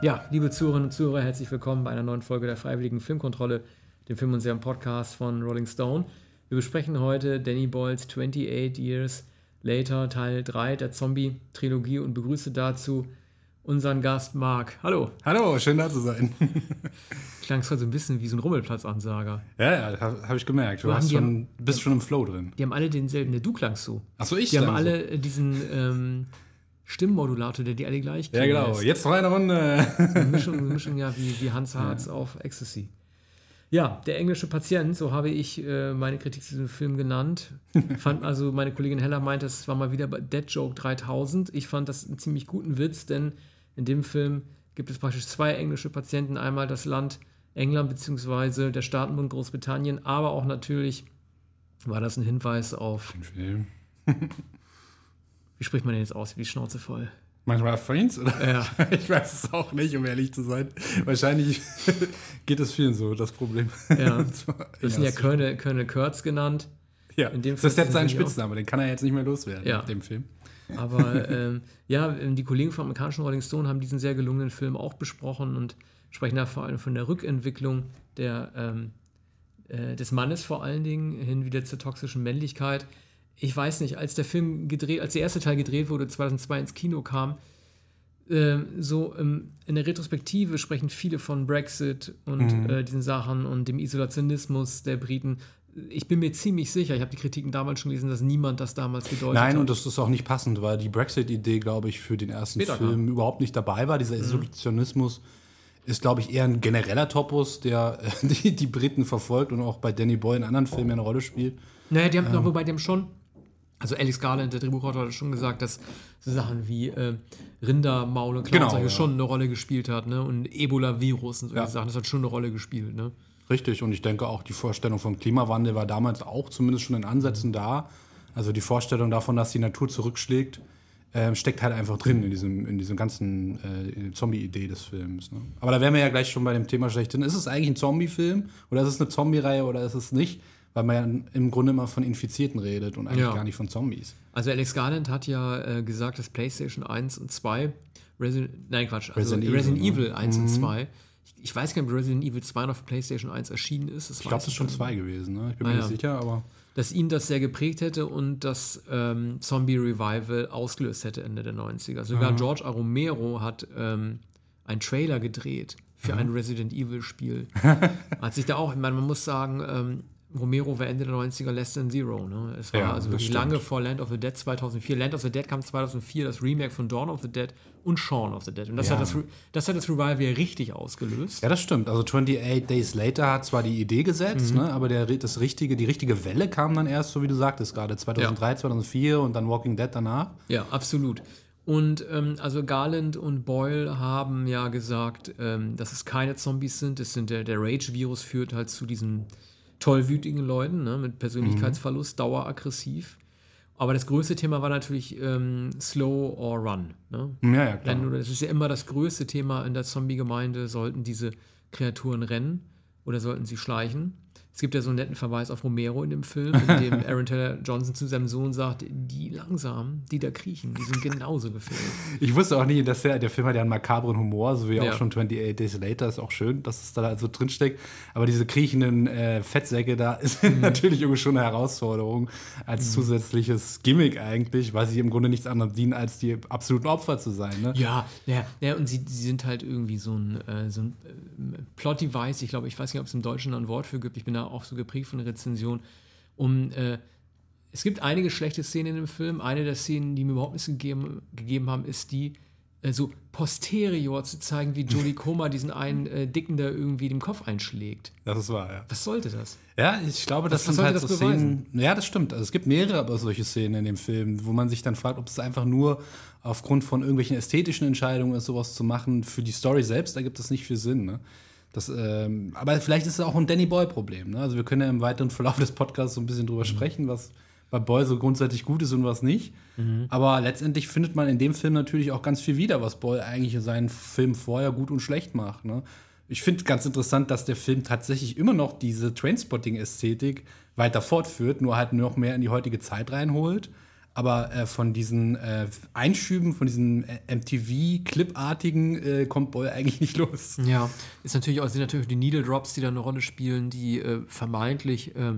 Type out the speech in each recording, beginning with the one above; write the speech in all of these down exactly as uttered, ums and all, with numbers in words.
Ja, liebe Zuhörerinnen und Zuhörer, herzlich willkommen bei einer neuen Folge der Freiwilligen Filmkontrolle, dem Film- und Serien-Podcast von Rolling Stone. Wir besprechen heute Danny Boyles twenty-eight Years Later, Teil drei der Zombie-Trilogie und begrüße dazu unseren Gast Marc. Hallo. Hallo, schön da zu sein. Klang es so ein bisschen wie so ein Rummelplatzansager. Ja, ja, habe hab ich gemerkt. Du Aber hast die schon, haben- bist schon im Flow drin. Die haben alle denselben, ne, du klangst so. Achso, ich Die haben klang alle äh, diesen ähm, Stimmmodulator, der die alle gleich so. Ja, klingen genau. lässt. Jetzt noch eine Runde. Eine Mischung, eine Mischung ja wie, wie Hans Harz auf Ecstasy. Ja, der englische Patient, so habe ich äh, meine Kritik zu diesem Film genannt. Fand also, meine Kollegin Hella meinte, es war mal wieder bei Dead Joke dreitausend. Ich fand das einen ziemlich guten Witz, denn in dem Film gibt es praktisch zwei englische Patienten. Einmal das Land England bzw. der Staatenbund Großbritannien, aber auch natürlich war das ein Hinweis auf, Den Film. wie spricht man denn jetzt aus, wie die Schnauze voll? Manchmal Friends, oder? Ja. Ich weiß es auch nicht, um ehrlich zu sein. Wahrscheinlich geht es vielen so, das Problem. Ja. So, Das sind ja Colonel, Colonel Kurtz genannt. Ja, in dem das ist Fall jetzt sein sind die auch- Spitzname, den kann er jetzt nicht mehr loswerden Ja. nach dem Film. Aber ähm, ja, die Kollegen vom amerikanischen Rolling Stone haben diesen sehr gelungenen Film auch besprochen und sprechen da vor allem von der Rückentwicklung der, ähm, äh, des Mannes vor allen Dingen hin wieder zur toxischen Männlichkeit. Ich weiß nicht, als der Film gedreht, als der erste Teil gedreht wurde, zweitausendzwei ins Kino kam, ähm, so ähm, in der Retrospektive sprechen viele von Brexit und Mhm. äh, diesen Sachen und dem Isolationismus der Briten. Ich bin mir ziemlich sicher, ich habe die Kritiken damals schon gelesen, dass niemand das damals gedeutet Nein, hat. und das ist auch nicht passend, weil die Brexit-Idee, glaube ich, für den ersten Später Film überhaupt nicht dabei war. Dieser Isolationismus ist, glaube ich, eher ein genereller Topos, der äh, die, die Briten verfolgt und auch bei Danny Boyle in anderen Filmen eine Rolle spielt. Naja, die haben noch, wobei die haben schon, also Alex Garland, der Drehbuchautor, hat schon gesagt, dass so Sachen wie äh, Rindermaul und Genau, Klauenseuche ja. schon eine Rolle gespielt hat, ne? Und Ebola-Virus und solche Ja. Sachen, das hat schon eine Rolle gespielt, ne? Richtig, und ich denke auch, die Vorstellung vom Klimawandel war damals auch zumindest schon in Ansätzen da. Also die Vorstellung davon, dass die Natur zurückschlägt, äh, steckt halt einfach drin in diesem, in diesem ganzen äh, Zombie-Idee des Films. Ne? Aber da wären wir ja gleich schon bei dem Thema schlechthin. Ist es eigentlich ein Zombie-Film oder ist es eine Zombie-Reihe oder ist es nicht? Weil man ja im Grunde immer von Infizierten redet und eigentlich Ja. gar nicht von Zombies. Also Alex Garland hat ja äh, gesagt, dass PlayStation eins und zwei, Resident, nein Quatsch, also Resident Resident, Evil, Evil, ne? eins und zwei, ich, ich weiß gar nicht, ob Resident Evil zwei noch für PlayStation eins erschienen ist. Das Ich glaube, das ist schon zwei gewesen. Ne? Ich bin Ah, mir ja. nicht sicher, aber Dass ihn das sehr geprägt hätte und das ähm, Zombie-Revival ausgelöst hätte Ende der neunziger. Sogar Mhm. George A. Romero hat ähm, einen Trailer gedreht für ein Resident Evil-Spiel. Hat sich da auch, ich meine, man muss sagen, ähm, Romero war Ende der neunziger Less Than Zero. Ne? Es war Ja, also das wirklich stimmt. lange vor Land of the Dead zweitausendvier. Land of the Dead kam zweitausendvier, das Remake von Dawn of the Dead und Shaun of the Dead. Und das, Ja. hat, das, Re- das hat das Revival ja richtig ausgelöst. ja, das stimmt. Also twenty-eight Days Later hat zwar die Idee gesetzt, ne, aber der, das richtige, die richtige Welle kam dann erst, so wie du sagtest, gerade zweitausenddrei, zweitausendvier und dann Walking Dead danach. Ja, absolut. Und ähm, also Garland und Boyle haben ja gesagt, ähm, dass es keine Zombies sind. Es sind der, der Rage-Virus führt halt zu diesen tollwütigen Leuten, ne, mit Persönlichkeitsverlust, daueraggressiv. Aber das größte Thema war natürlich ähm, Slow or Run. Ne? Ja, ja, klar. Rennen oder das ist ja immer das größte Thema in der Zombie-Gemeinde. Sollten diese Kreaturen rennen oder sollten sie schleichen? Es gibt ja so einen netten Verweis auf Romero in dem Film, in dem Aaron Taylor Johnson zu seinem Sohn sagt, die langsam, die da kriechen, die sind genauso gefährlich. Ich wusste auch nie, dass der, der Film hat ja einen makabren Humor, so wie Ja. auch schon twenty-eight Days Later, ist auch schön, dass es da so drinsteckt. Aber diese kriechenden äh, Fettsäcke da ist natürlich irgendwie schon eine Herausforderung als zusätzliches Gimmick eigentlich, weil sie im Grunde nichts anderes dienen, als die absoluten Opfer zu sein. Ne? Ja, ja, ja, und sie, sie sind halt irgendwie so ein, äh, so ein äh, Plot-Device, ich glaube, ich weiß nicht, ob es im Deutschen ein Wort für gibt, ich bin da auch so geprägt von der Rezension, um, äh, es gibt einige schlechte Szenen in dem Film, eine der Szenen, die mir überhaupt nichts gegeben, gegeben haben, ist die, äh, so posterior zu zeigen, wie Jodie Comer diesen einen äh, Dicken da irgendwie dem Kopf einschlägt. Das ist wahr, ja. Was sollte das? Ja, ich glaube, das Was sind halt sollte so das Szenen. Ja, das stimmt. Also es gibt mehrere aber solche Szenen in dem Film, wo man sich dann fragt, ob es einfach nur aufgrund von irgendwelchen ästhetischen Entscheidungen ist, sowas zu machen. Für die Story selbst ergibt das nicht viel Sinn. Ne? Das, ähm, aber vielleicht ist es auch ein Danny Boyle-Problem. Ne? Also wir können ja im weiteren Verlauf des Podcasts so ein bisschen drüber mhm. sprechen, was bei Boyle so grundsätzlich gut ist und was nicht. Mhm. Aber letztendlich findet man in dem Film natürlich auch ganz viel wieder, was Boyle eigentlich in seinen Filmen vorher gut und schlecht macht. Ne? Ich finde ganz interessant, dass der Film tatsächlich immer noch diese Trainspotting-Ästhetik weiter fortführt, nur halt noch mehr in die heutige Zeit reinholt. aber äh, von diesen äh, Einschüben, von diesen äh, M T V-Clip-artigen äh, kommt Boyle eigentlich nicht los. Ja, ist natürlich auch, sind natürlich die Needle Drops, die da eine Rolle spielen, die äh, vermeintlich äh,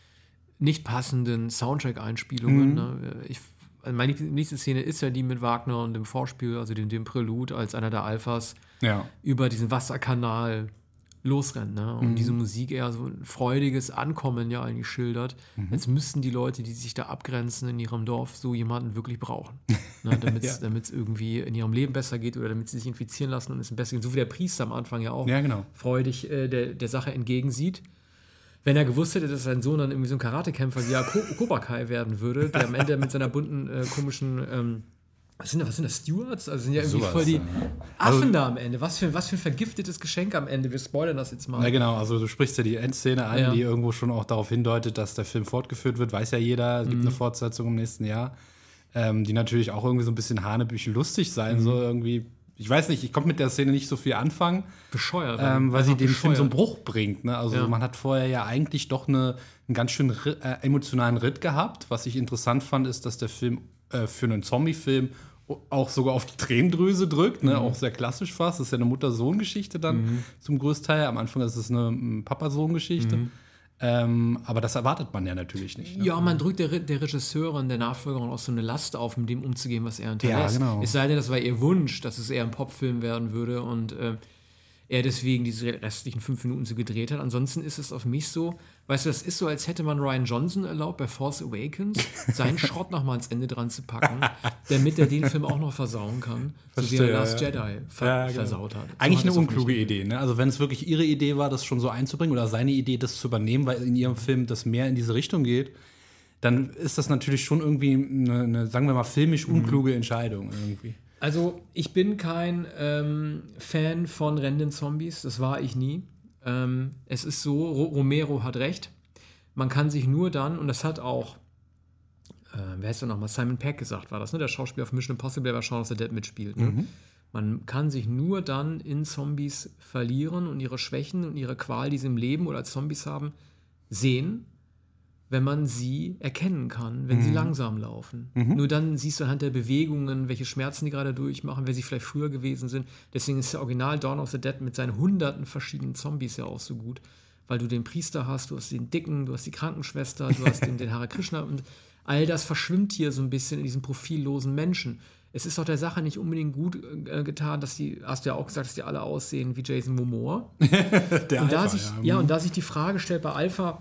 nicht passenden Soundtrack-Einspielungen. Mhm. Ne? Ich, also meine nächste Szene ist ja die mit Wagner und dem Vorspiel, also dem, dem Prelude, als einer der Alphas ja. über diesen Wasserkanal losrennt, ne? Und mhm. diese Musik eher so ein freudiges Ankommen ja eigentlich schildert. Mhm. Jetzt müssten die Leute, die sich da abgrenzen in ihrem Dorf, so jemanden wirklich brauchen. Ne? Damit es ja. irgendwie in ihrem Leben besser geht oder damit sie sich infizieren lassen und es besser geht. So wie der Priester am Anfang ja auch ja, genau. freudig äh, der, der Sache entgegensieht. Wenn er gewusst hätte, dass sein Sohn dann irgendwie so ein Karatekämpfer wie Cobra Kai werden würde, der am Ende mit seiner bunten, äh, komischen ähm, Was sind, das, was sind das, Stewards? Also sind ja irgendwie so voll die ja. Affen also, da am Ende. Was für, was für ein vergiftetes Geschenk am Ende. Wir spoilern das jetzt mal. Ja, genau. Also du sprichst ja die Endszene an, ja. die irgendwo schon auch darauf hindeutet, dass der Film fortgeführt wird. Weiß ja jeder, es gibt mhm. eine Fortsetzung im nächsten Jahr. Ähm, die natürlich auch irgendwie so ein bisschen hanebüchen lustig sein mhm. soll. Irgendwie. Ich weiß nicht, ich konnte mit der Szene nicht so viel anfangen. Bescheuert. Ähm, weil sie dem Film so einen Bruch bringt. Ne? Also ja. man hat vorher ja eigentlich doch eine, einen ganz schön äh, emotionalen Ritt gehabt. Was ich interessant fand, ist, dass der Film äh, für einen Zombie-Film auch sogar auf die Tränendrüse drückt, ne? Mhm. Auch sehr klassisch fast. Das ist ja eine Mutter-Sohn-Geschichte dann mhm. zum Großteil. Am Anfang ist es eine Papa-Sohn-Geschichte. Mhm. Ähm, aber das erwartet man ja natürlich nicht. Ne? Ja, man drückt der, der Regisseurin, der Nachfolgerin auch so eine Last auf, mit dem umzugehen, was er hinterlässt. Ja, genau. Es sei denn, das war ihr Wunsch, dass es eher ein Popfilm werden würde und äh, er deswegen diese restlichen fünf Minuten so gedreht hat. Ansonsten ist es auf mich so, weißt du, das ist so, als hätte man Rian Johnson erlaubt, bei Force Awakens seinen Schrott noch mal ans Ende dran zu packen, damit er den Film auch noch versauen kann, Verstehe, so wie er Last ja. Jedi ver- ja, genau. versaut hat. So Eigentlich hat eine unkluge Idee, ne? Also wenn es wirklich ihre Idee war, das schon so einzubringen oder seine Idee, das zu übernehmen, weil in ihrem Film das mehr in diese Richtung geht, dann ist das natürlich schon irgendwie eine, eine sagen wir mal, filmisch unkluge mhm. Entscheidung irgendwie. Also ich bin kein ähm, Fan von rennenden Zombies, das war ich nie. Ähm, es ist so, Ro- Romero hat recht, man kann sich nur dann, und das hat auch, äh, wer heißt denn nochmal, Simon Pegg gesagt, war das, ne? Der Schauspieler auf Mission Impossible, der bei Shaun of the Dead mitspielt. Ne? Mhm. Man kann sich nur dann in Zombies verlieren und ihre Schwächen und ihre Qual, die sie im Leben oder als Zombies haben, sehen, wenn man sie erkennen kann, wenn mhm. sie langsam laufen. Mhm. Nur dann siehst du anhand der Bewegungen, welche Schmerzen die gerade durchmachen, wer sie vielleicht früher gewesen sind. Deswegen ist der Original Dawn of the Dead mit seinen hunderten verschiedenen Zombies ja auch so gut, weil du den Priester hast, du hast den Dicken, du hast die Krankenschwester, du hast den, den Hare Krishna und all das verschwimmt hier so ein bisschen in diesem profillosen Menschen. Es ist doch der Sache nicht unbedingt gut äh, getan, dass die, hast du ja auch gesagt, dass die alle aussehen wie Jason Momoa. der und, Alpha, da sich, ja. Ja, und da sich die Frage stellt bei Alpha,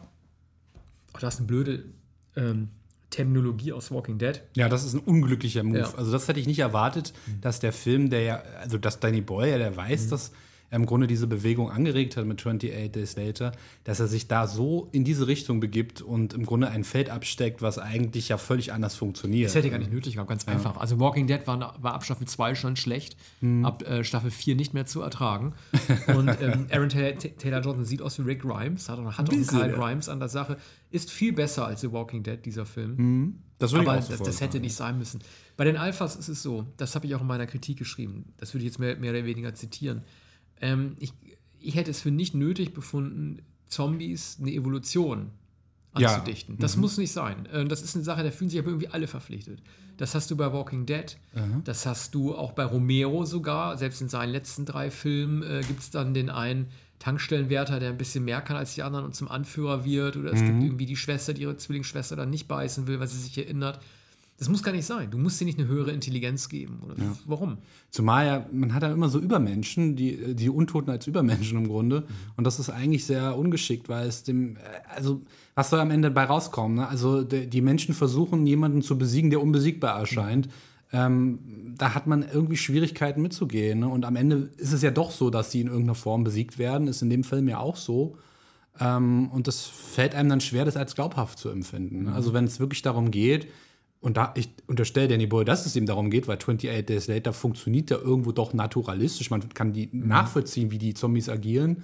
oh, das ist eine blöde ähm, Terminologie aus Walking Dead. Ja, das ist ein unglücklicher Move. Ja. Also das hätte ich nicht erwartet, mhm. dass der Film, der ja, also dass Danny Boyle, der weiß, mhm. dass er im Grunde diese Bewegung angeregt hat mit twenty-eight Days Later, dass er sich da so in diese Richtung begibt und im Grunde ein Feld absteckt, was eigentlich ja völlig anders funktioniert. Das hätte gar nicht nötig gehabt, ganz ja. einfach. Also Walking Dead war, war ab Staffel zwei schon schlecht, mhm. ab äh, Staffel vier nicht mehr zu ertragen. Und ähm, Aaron Taylor-Johnson sieht aus wie Rick Grimes, hat auch, hat auch einen Kyle Grimes an der Sache, ist viel besser als The Walking Dead, dieser Film. Mhm. Das würde Aber ich auch so das, das hätte nicht sein müssen. Bei den Alphas ist es so, das habe ich auch in meiner Kritik geschrieben, das würde ich jetzt mehr, mehr oder weniger zitieren. Ähm, ich, ich hätte es für nicht nötig befunden, Zombies eine Evolution anzudichten. Ja. Das mhm. muss nicht sein. Äh, das ist eine Sache, da fühlen sich aber irgendwie alle verpflichtet. Das hast du bei Walking Dead, mhm. das hast du auch bei Romero sogar. Selbst in seinen letzten drei Filmen äh, gibt es dann den einen Tankstellenwärter, der ein bisschen mehr kann als die anderen und zum Anführer wird. Oder es mhm. gibt irgendwie die Schwester, die ihre Zwillingsschwester dann nicht beißen will, weil sie sich erinnert. Das muss gar nicht sein. Du musst dir nicht eine höhere Intelligenz geben. Oder ja. Warum? Zumal ja, man hat ja immer so Übermenschen, die, die Untoten als Übermenschen im Grunde. Mhm. Und das ist eigentlich sehr ungeschickt, weil es dem, also was soll am Ende dabei rauskommen? Ne? Also de, die Menschen versuchen, jemanden zu besiegen, der unbesiegbar erscheint. Mhm. Ähm, da hat man irgendwie Schwierigkeiten mitzugehen. Ne? Und am Ende ist es ja doch so, dass sie in irgendeiner Form besiegt werden. Ist in dem Film ja auch so. Ähm, und das fällt einem dann schwer, das als glaubhaft zu empfinden. Ne? Mhm. Also wenn es wirklich darum geht, und da, ich unterstelle Danny Boyle, dass es ihm darum geht, weil twenty-eight Days Later funktioniert ja irgendwo doch naturalistisch. Man kann die mhm. nachvollziehen, wie die Zombies agieren.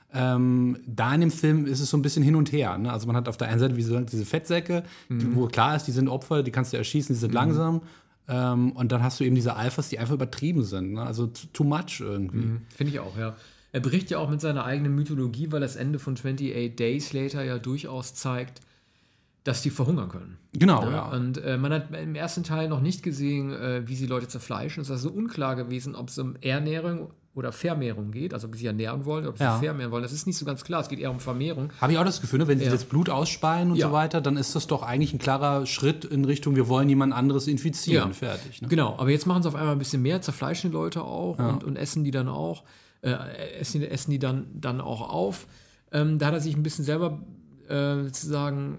Ähm, da in dem Film ist es so ein bisschen hin und her. Ne? Also man hat auf der einen Seite, wie gesagt, diese Fettsäcke, mhm. die, wo klar ist, die sind Opfer, die kannst du erschießen, die sind mhm. langsam. Ähm, und dann hast du eben diese Alphas, die einfach übertrieben sind. Ne? Also too much irgendwie. Mhm. Finde ich auch, ja. Er bricht ja auch mit seiner eigenen Mythologie, weil das Ende von twenty-eight Days Later ja durchaus zeigt, dass die verhungern können. Genau, ja. ja. Und äh, man hat im ersten Teil noch nicht gesehen, äh, wie sie Leute zerfleischen. Es ist also unklar gewesen, ob es um Ernährung oder Vermehrung geht, also ob sie sich ernähren wollen, ob sie Ja. vermehren wollen. Das ist nicht so ganz klar. Es geht eher um Vermehrung. Habe ich auch das Gefühl, ne, wenn sie Ja. das Blut ausspeien und Ja. so weiter, dann ist das doch eigentlich ein klarer Schritt in Richtung, wir wollen jemand anderes infizieren. Ja. Fertig. Ne? Genau, aber jetzt machen sie auf einmal ein bisschen mehr, zerfleischen die Leute auch Ja. und, und essen die dann auch, äh, essen, essen die dann, dann auch auf. Ähm, da hat er sich ein bisschen selber äh, sozusagen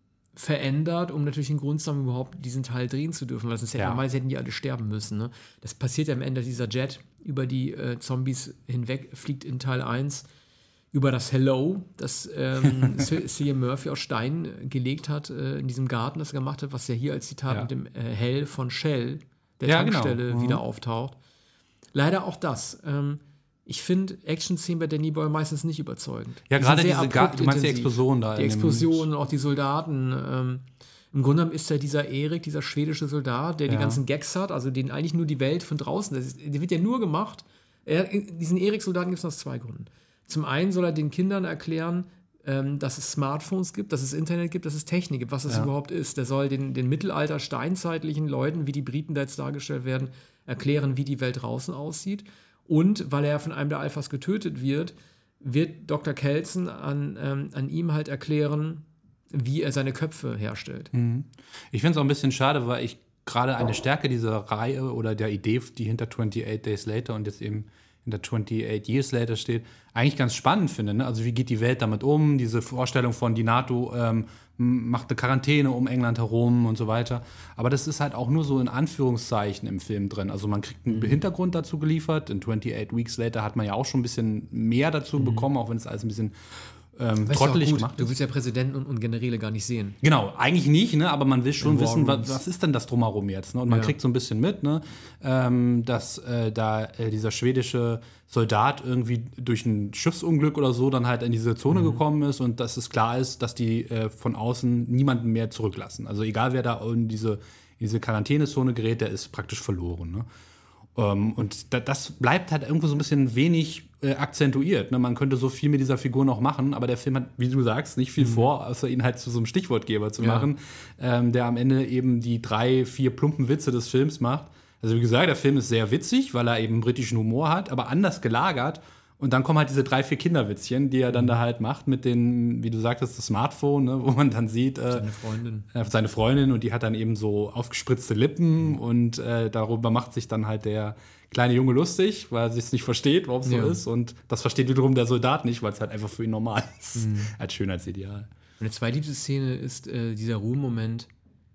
verändert, um natürlich den Grund zu haben, überhaupt diesen Teil drehen zu dürfen, weil sonst hätten, Ja. normalerweise hätten die alle sterben müssen. Ne? Das passiert ja am Ende, dieser Jet über die äh, Zombies hinweg fliegt in Teil eins über das Hello, das ähm, Cillian Murphy aus Stein gelegt hat äh, in diesem Garten, das er gemacht hat, was ja hier als Zitat Ja. mit dem äh, Hell von Shell, der Ja, genau. Tankstelle, Mhm. wieder auftaucht. Leider auch das. Ähm, ich finde Action-Szenen bei Danny Boyle meistens nicht überzeugend. Ja, Die gerade sind sehr diese Ga- abrupt du meinst die intensiv. Explosion da Die in dem- Explosionen, auch die Soldaten. Ähm, Im Grunde genommen ist ja dieser Erik, dieser schwedische Soldat, der die Ja. ganzen Gags hat, also den eigentlich nur die Welt von draußen, das ist, der wird ja nur gemacht. Er, diesen Erik-Soldaten gibt es aus zwei Gründen. Zum einen soll er den Kindern erklären, ähm, dass es Smartphones gibt, dass es Internet gibt, dass es Technik gibt, was das Ja. überhaupt ist. Der soll den, den Mittelalter-steinzeitlichen Leuten, wie die Briten da jetzt dargestellt werden, erklären, wie die Welt draußen aussieht. Und weil er von einem der Alphas getötet wird, wird Doktor Kelson an, ähm, an ihm halt erklären, wie er seine Köpfe herstellt. Ich finde es auch ein bisschen schade, weil ich gerade eine Stärke dieser Reihe oder der Idee, die hinter twenty-eight Days Later und jetzt eben hinter twenty-eight Years Later steht, eigentlich ganz spannend finde. Ne? Also wie geht die Welt damit um? Diese Vorstellung von, die NATO ähm, macht eine Quarantäne um England herum und so weiter. Aber das ist halt auch nur so in Anführungszeichen im Film drin. Also man kriegt einen mhm. Hintergrund dazu geliefert. In twenty-eight Weeks Later hat man ja auch schon ein bisschen mehr dazu mhm. bekommen, auch wenn es alles ein bisschen Ähm, trottelig gemacht. Du willst ja Präsidenten und, und Generäle gar nicht sehen. Genau, eigentlich nicht, ne? Aber man will schon In wissen, War was, was ist denn das drumherum jetzt? Ne? Und man Ja. kriegt so ein bisschen mit, ne? ähm, dass äh, da äh, dieser schwedische Soldat irgendwie durch ein Schiffsunglück oder so dann halt in diese Zone mhm. gekommen ist und dass es klar ist, dass die äh, von außen niemanden mehr zurücklassen. Also egal, wer da in diese, in diese Quarantänezone gerät, der ist praktisch verloren. Ne? Um, und da, das bleibt halt irgendwo so ein bisschen wenig äh, akzentuiert. Ne? Man könnte so viel mit dieser Figur noch machen, aber der Film hat, wie du sagst, nicht viel mhm. vor, außer ihn halt zu so einem Stichwortgeber zu ja. machen, ähm, der am Ende eben die drei, vier plumpen Witze des Films macht. Also wie gesagt, der Film ist sehr witzig, weil er eben britischen Humor hat, aber anders gelagert. Und dann kommen halt diese drei, vier Kinderwitzchen, die er dann da halt macht mit den, wie du sagtest, das Smartphone, ne, wo man dann sieht, äh, seine Freundin. Äh, seine Freundin und die hat dann eben so aufgespritzte Lippen mhm. und äh, darüber macht sich dann halt der kleine Junge lustig, weil er sich nicht versteht, warum es so ja. ist. Und das versteht wiederum der Soldat nicht, weil es halt einfach für ihn normal ist, mhm. als Schönheitsideal. Meine zweitliebste Szene ist äh, dieser Ruhemoment,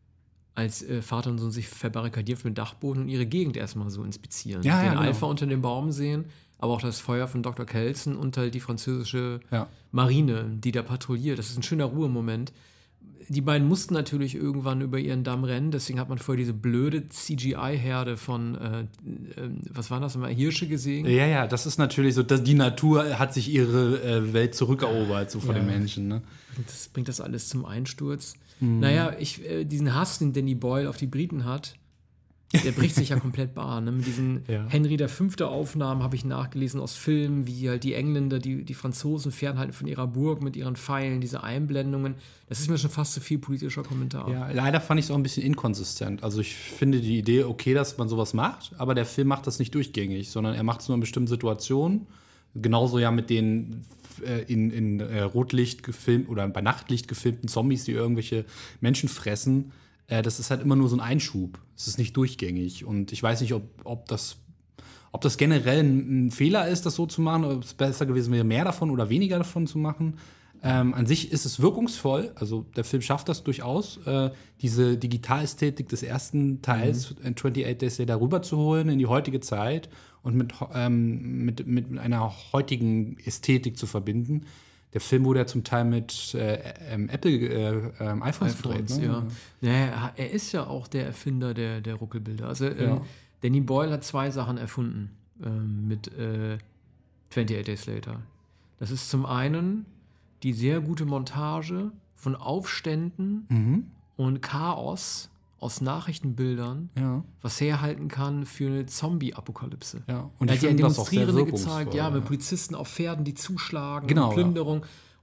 als äh, Vater und Sohn sich verbarrikadieren für den Dachboden und ihre Gegend erstmal so inspizieren. Ja, den ja, genau. Alpha unter dem Baum sehen, aber auch das Feuer von Doktor Kelson und halt die französische ja. Marine, die da patrouilliert. Das ist ein schöner Ruhemoment. Die beiden mussten natürlich irgendwann über ihren Damm rennen, deswegen hat man vorher diese blöde C G I-Herde von, äh, äh, was waren das, immer Hirsche gesehen? Ja, ja, das ist natürlich so, dass die Natur hat sich ihre äh, Welt zurückerobert, so von ja. den Menschen. Ne? Das bringt das alles zum Einsturz. Mhm. Naja, ich, äh, diesen Hass, den Danny Boyle auf die Briten hat, der bricht sich ja komplett Bahn. Ne? Mit diesen ja. Henry der Fünfte Aufnahmen habe ich nachgelesen aus Filmen, wie halt die Engländer, die, die Franzosen fernhalten von ihrer Burg mit ihren Pfeilen, diese Einblendungen. Das ist mir schon fast zu viel politischer Kommentar. Ja, leider fand ich es auch ein bisschen inkonsistent. Also ich finde die Idee okay, dass man sowas macht, aber der Film macht das nicht durchgängig, sondern er macht es nur in bestimmten Situationen. Genauso ja mit den äh, in, in äh, Rotlicht gefilmt oder bei Nachtlicht gefilmten Zombies, die irgendwelche Menschen fressen. Äh, das ist halt immer nur so ein Einschub. Es ist nicht durchgängig. Und ich weiß nicht, ob, ob, das, ob das generell ein, ein Fehler ist, das so zu machen, oder ob es besser gewesen wäre, mehr davon oder weniger davon zu machen. Ähm, an sich ist es wirkungsvoll, also der Film schafft das durchaus, äh, diese Digitalästhetik des ersten Teils mhm. in twenty-eight Days Later rüberzuholen in die heutige Zeit und mit, ähm, mit, mit einer heutigen Ästhetik zu verbinden. Der Film wurde ja zum Teil mit äh, ähm, Apple äh, ähm, iPhones gedreht. Ne? Ja. Naja, er ist ja auch der Erfinder der, der Ruckelbilder. Also äh, Ja. Danny Boyle hat zwei Sachen erfunden äh, mit äh, twenty-eight Days Later. Das ist zum einen die sehr gute Montage von Aufständen Mhm. und Chaos aus Nachrichtenbildern, Ja. was herhalten kann für eine Zombie-Apokalypse. Ja. Und Er ich hat ja finde das auch sehr Demonstrierende wirkungsvoll, gezeigt, ja, ja. mit Polizisten auf Pferden, die zuschlagen, Genau, und Plünderung.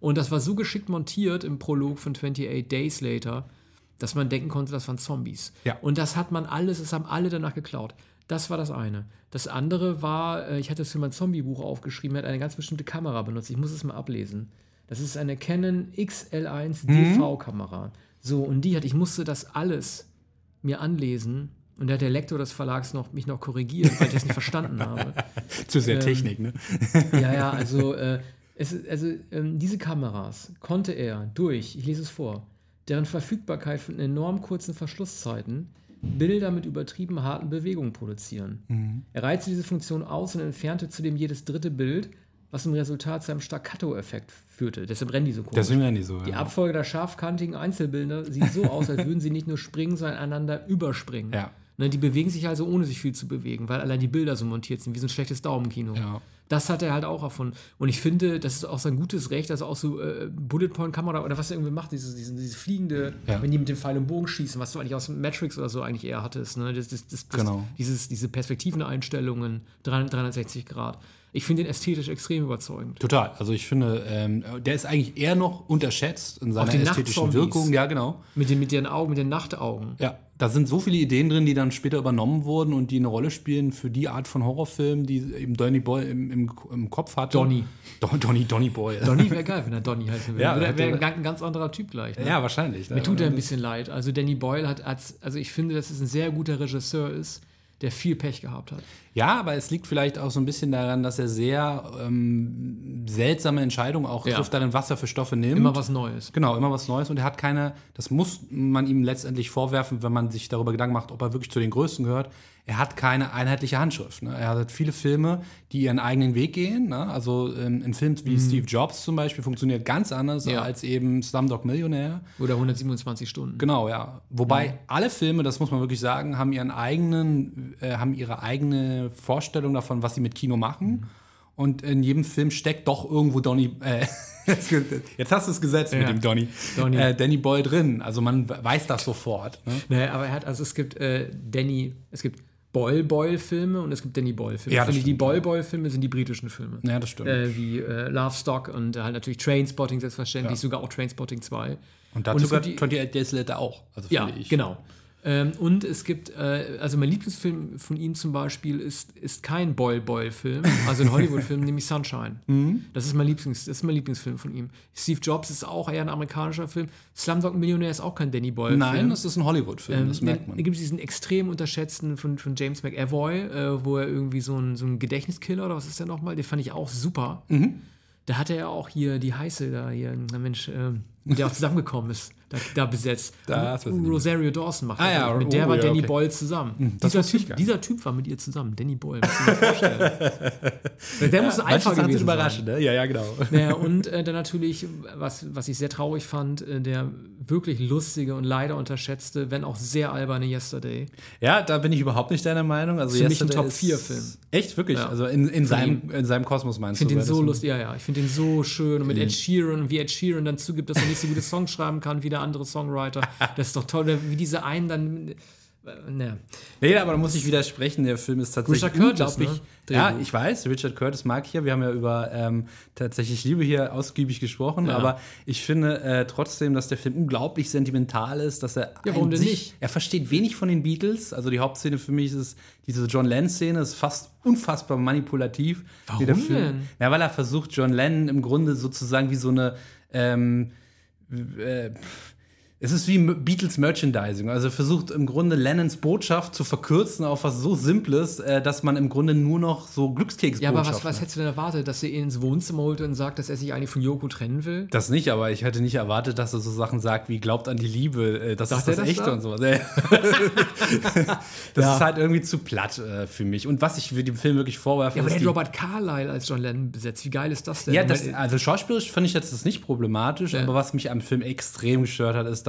Und das war so geschickt montiert im Prolog von twenty-eight Days Later, dass man denken konnte, das waren Zombies. Ja. Und das hat man alles, das haben alle danach geklaut. Das war das eine. Das andere war, äh, ich hatte es für mein Zombie-Buch aufgeschrieben, er hat eine ganz bestimmte Kamera benutzt. Ich muss es mal ablesen. Das ist eine Canon X L eins D V-Kamera. So, und die hat, ich musste das alles mir anlesen. Und da hat der Lektor des Verlags noch, mich noch korrigiert, weil ich das nicht verstanden habe. Zu sehr ähm, Technik, ne? Ja, ja, also, äh, es ist, also ähm, diese Kameras konnte er durch, ich lese es vor, deren Verfügbarkeit von enorm kurzen Verschlusszeiten Bilder mit übertrieben harten Bewegungen produzieren. Mhm. Er reizte diese Funktion aus und entfernte zudem jedes dritte Bild, was im Resultat zu einem Staccato-Effekt führte. Deshalb rennen die so komisch. Deswegen rennen die so, ja. Die Abfolge der scharfkantigen Einzelbilder sieht so aus, als würden sie nicht nur springen, sondern einander überspringen. Ja. Ne, die bewegen sich also, ohne sich viel zu bewegen, weil allein die Bilder so montiert sind, wie so ein schlechtes Daumenkino. Ja. Das hat er halt auch erfunden. Und ich finde, das ist auch sein gutes Recht, dass er auch so äh, Bullet-Point-Kamera oder was er irgendwie macht, diese, diese, diese fliegende, ja. wenn die mit dem Pfeil und Bogen schießen, was du eigentlich aus Matrix oder so eigentlich eher hattest. Ne? Das, das, das, das, genau. dieses, diese Perspektiveneinstellungen, dreihundertsechzig Grad. Ich finde den ästhetisch extrem überzeugend. Total. Also ich finde, ähm, der ist eigentlich eher noch unterschätzt in seiner ästhetischen Nachtzombies. Wirkung. Ja, genau. Mit den, mit den Augen, mit den Nachtaugen. Ja, da sind so viele Ideen drin, die dann später übernommen wurden und die eine Rolle spielen für die Art von Horrorfilmen, die eben Donny Boyle im, im, im Kopf hatte. Donny. Don, Donny, Donny Boyle. Donny wäre geil, wenn er Donny heißen würde. Ja, wäre wär der, ein, ein ganz anderer Typ gleich. Ne? Ja, wahrscheinlich. Mir tut er ein bisschen leid. Also Danny Boyle hat, also ich finde, dass es ein sehr guter Regisseur ist, der viel Pech gehabt hat. Ja, aber es liegt vielleicht auch so ein bisschen daran, dass er sehr ähm, seltsame Entscheidungen auch Ja. trifft, dann was er für Stoffe nimmt. Immer was Neues. Genau, immer was Neues. Und er hat keine, das muss man ihm letztendlich vorwerfen, wenn man sich darüber Gedanken macht, ob er wirklich zu den Größten gehört. Er hat keine einheitliche Handschrift. Ne? Er hat viele Filme, die ihren eigenen Weg gehen. Ne? Also ähm, ein Film wie mhm. Steve Jobs zum Beispiel funktioniert ganz anders Ja. als eben Slumdog Millionaire. Oder hundertsiebenundzwanzig Stunden. Genau, ja. Wobei Mhm. alle Filme, das muss man wirklich sagen, haben ihren eigenen, äh, haben ihre eigene Vorstellung davon, was sie mit Kino machen. Mhm. Und in jedem Film steckt doch irgendwo Donny, äh, jetzt hast du es gesetzt Ja. mit dem Donny, Donny. Äh, Danny Boyle drin. Also man weiß das sofort. Ne? Naja, aber er hat, also es gibt äh, Danny, es gibt Boyle-Boyle-Filme und es gibt Danny Boyle-Filme. Ja, ich das finde, die stimmt. Boyle-Boyle-Filme sind die britischen Filme. Ja, das stimmt. Äh, wie äh, Love Stock und halt natürlich Trainspotting selbstverständlich, Ja. sogar auch Trainspotting zwei. Und dazu es gibt gehört die- twenty-eight Days Later auch. Also Ja, finde ich. genau. Ähm, und es gibt, äh, also mein Lieblingsfilm von ihm zum Beispiel ist, ist kein Boyle-Boyle-Film, also ein Hollywood-Film, nämlich Sunshine. Das ist mein Lieblings, das ist mein Lieblingsfilm von ihm. Steve Jobs ist auch eher ein amerikanischer Film. Slumdog Millionaire ist auch kein Danny Boyle-Film. Nein, das ist ein Hollywood-Film, Ähm, das merkt man. Dann gibt es diesen extrem unterschätzten von, von James McAvoy, äh, wo er irgendwie so ein, so ein Gedächtniskiller oder was ist der nochmal? Den fand ich auch super. Mhm. Da hat er ja auch hier die Heiße da hier, na Mensch, ähm, mit der auch zusammengekommen ist, da, da besetzt. Das weiß ich nicht. Rosario Dawson macht Ah, das. ja, Mit der oh, war ja, Danny okay. Boyle zusammen. das dieser, wusste ich typ, gar nicht. dieser Typ war mit ihr zusammen, Danny Boyle. Muss man sich vorstellen. Der muss einfach Manche Sachen sind gewesen überraschend, sein. ne? Ja, ja, genau. Naja, und äh, dann natürlich, was, was ich sehr traurig fand, äh, der wirklich lustige und leider unterschätzte, wenn auch sehr alberne Yesterday. Ja, da bin ich überhaupt nicht deiner Meinung. Also Für mich ein Yesterday Top ist- vier Film. Echt, wirklich? Ja. Also in, in, Von seinem, in seinem Kosmos meinst Ich finde du? den wäre so das lustig, ja, ja. Ich finde den so schön und mit Ed Sheeran und wie Ed Sheeran dann zugibt, dass er nicht so gute Songs schreiben kann wie der andere Songwriter. Das ist doch toll, oder wie diese einen dann. Äh, ne. Nee, aber da muss ich widersprechen. Der Film ist tatsächlich Richard Curtis, unglaublich. ne? Ja, Drehbuch. ich weiß, Richard Curtis mag ich ja. Wir haben ja über ähm, tatsächlich Liebe hier ausgiebig gesprochen. Ja. Aber ich finde äh, trotzdem, dass der Film unglaublich sentimental ist, dass er Ja, warum an denn sich, nicht? er versteht wenig von den Beatles. Also die Hauptszene für mich ist diese John Lennon-Szene, ist fast unfassbar manipulativ. Warum Wie der Film, denn? Ja, weil er versucht, John Lennon im Grunde sozusagen wie so eine ähm, äh, es ist wie Beatles Merchandising. Also versucht im Grunde Lennons Botschaft zu verkürzen auf was so Simples, äh, dass man im Grunde nur noch so Ja, Glückskeksbotschaften aber was, was hat. hättest du denn erwartet, dass er ihn ins Wohnzimmer holt und sagt, dass er sich eigentlich von Yoko trennen will? Das nicht, aber ich hätte nicht erwartet, dass er so Sachen sagt wie glaubt an die Liebe, äh, das Sagt ist das er das Echte da? und sowas. Ja. Das Ja. ist halt irgendwie zu platt äh, für mich. Und was ich für den Film wirklich vorwerfe, Ja, aber ist der die hat Robert Carlyle als John Lennon besetzt. Wie geil ist das denn? Ja, das, Weil- also schauspielerisch fand ich jetzt das nicht problematisch, Ja. aber was mich am Film extrem gestört hat, ist,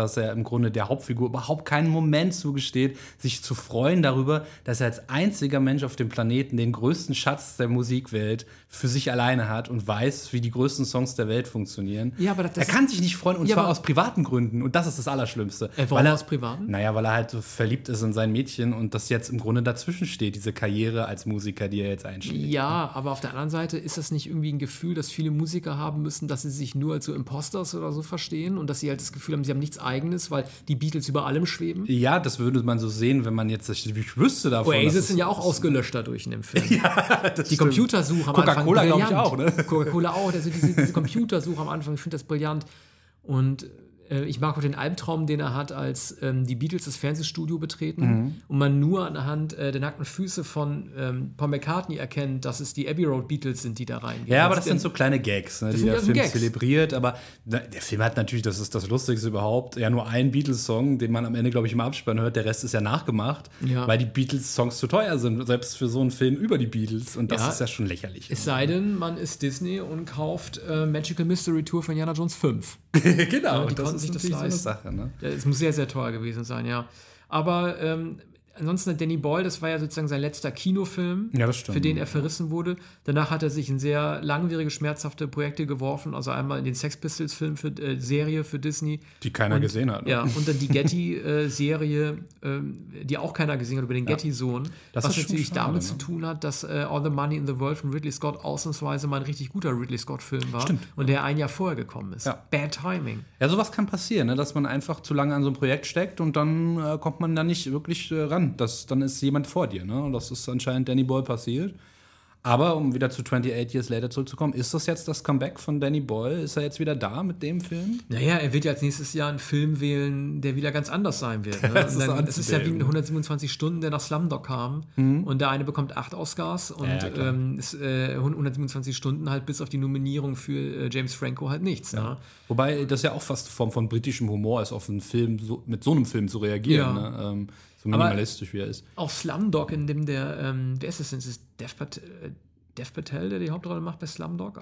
dass er im Grunde der Hauptfigur überhaupt keinen Moment zugesteht, sich zu freuen darüber, dass er als einziger Mensch auf dem Planeten den größten Schatz der Musikwelt für sich alleine hat und weiß, wie die größten Songs der Welt funktionieren. Ja, aber das er kann sich nicht freuen, und ja, zwar aus privaten Gründen. Und das ist das Allerschlimmste. Äh, warum weil er, aus privaten? Naja, weil er halt so verliebt ist in sein Mädchen und das jetzt im Grunde dazwischen steht, diese Karriere als Musiker, die er jetzt einschlägt. Ja, aber auf der anderen Seite ist das nicht irgendwie ein Gefühl, das viele Musiker haben müssen, dass sie sich nur als so Imposters oder so verstehen und dass sie halt das Gefühl haben, sie haben nichts Eigenes, weil die Beatles über allem schweben? Ja, das würde man so sehen, wenn man jetzt ich wüsste davon. Oasis sind ja auch ausgelöscht dadurch in dem Film. Ja, das die stimmt. Computersuche am Coca-Cola, Anfang glaube ich, auch, ne? Coca-Cola auch, also diese, diese Computersuche am Anfang, ich finde das brillant. Und äh, ich mag auch den Albtraum, den er hat, als ähm, die Beatles das Fernsehstudio betreten mhm. und man nur anhand äh, der nackten Füße von ähm, Paul McCartney erkennt, dass es die Abbey Road Beatles sind, die da reingehen. Ja, aber das, das sind so kleine Gags, ne, die der Film Gags. zelebriert. Aber na, der Film hat natürlich, das ist das Lustigste überhaupt, ja nur einen Beatles-Song, den man am Ende, glaube ich, im Abspann hört. Der Rest ist ja nachgemacht, ja. weil die Beatles-Songs zu teuer sind, selbst für so einen Film über die Beatles. Und das ja, ist ja schon lächerlich. Es sei denn, man ist Disney und kauft äh, Magical Mystery Tour von Indiana Jones fünf. Genau, ja, die das konnten ist sich das leisten. So eine Sache, ne? Es muss sehr, sehr teuer gewesen sein, ja. Aber ähm, ansonsten Danny Boyle, das war ja sozusagen sein letzter Kinofilm, ja, das stimmt. für den er verrissen wurde. Danach hat er sich in sehr langwierige, schmerzhafte Projekte geworfen. Also einmal in den Sex Pistols-Film für äh, Serie für Disney. Die keiner und, gesehen hat. Ne? Ja, und dann die Getty-Serie, äh, die auch keiner gesehen hat, über den ja. Getty-Sohn. Was natürlich schade, damit ne? zu tun hat, dass äh, All the Money in the World von Ridley Scott ausnahmsweise mal ein richtig guter Ridley Scott-Film war. Stimmt. Und der ein Jahr vorher gekommen ist. Ja. Bad Timing. Ja, sowas kann passieren, ne? Dass man einfach zu lange an so einem Projekt steckt und dann äh, kommt man da nicht wirklich äh, ran. Das, dann ist jemand vor dir, ne? Und das ist anscheinend Danny Boyle passiert. Aber um wieder zu achtundzwanzig Years Later zurückzukommen, ist das jetzt das Comeback von Danny Boyle? Ist er jetzt wieder da mit dem Film? Naja, er wird ja als nächstes Jahr einen Film wählen, der wieder ganz anders sein wird. Ne? das, ist dann, das ist ja wie mit hundertsiebenundzwanzig Stunden, der nach Slumdog kam. Mhm. Und der eine bekommt acht Oscars und ja, ja, ähm, ist, äh, hundertsiebenundzwanzig Stunden halt bis auf die Nominierung für äh, James Franco halt nichts. Ja. Ne? Wobei das ja auch fast Form von britischem Humor ist, auf einen Film so, mit so einem Film zu reagieren. Ja. Ne? Ähm, so minimalistisch aber wie er ist. Auch Slumdog, in dem der, ähm, wer ist das denn? Ist es Dev Patel, äh, Dev Patel, der die Hauptrolle macht bei Slumdog?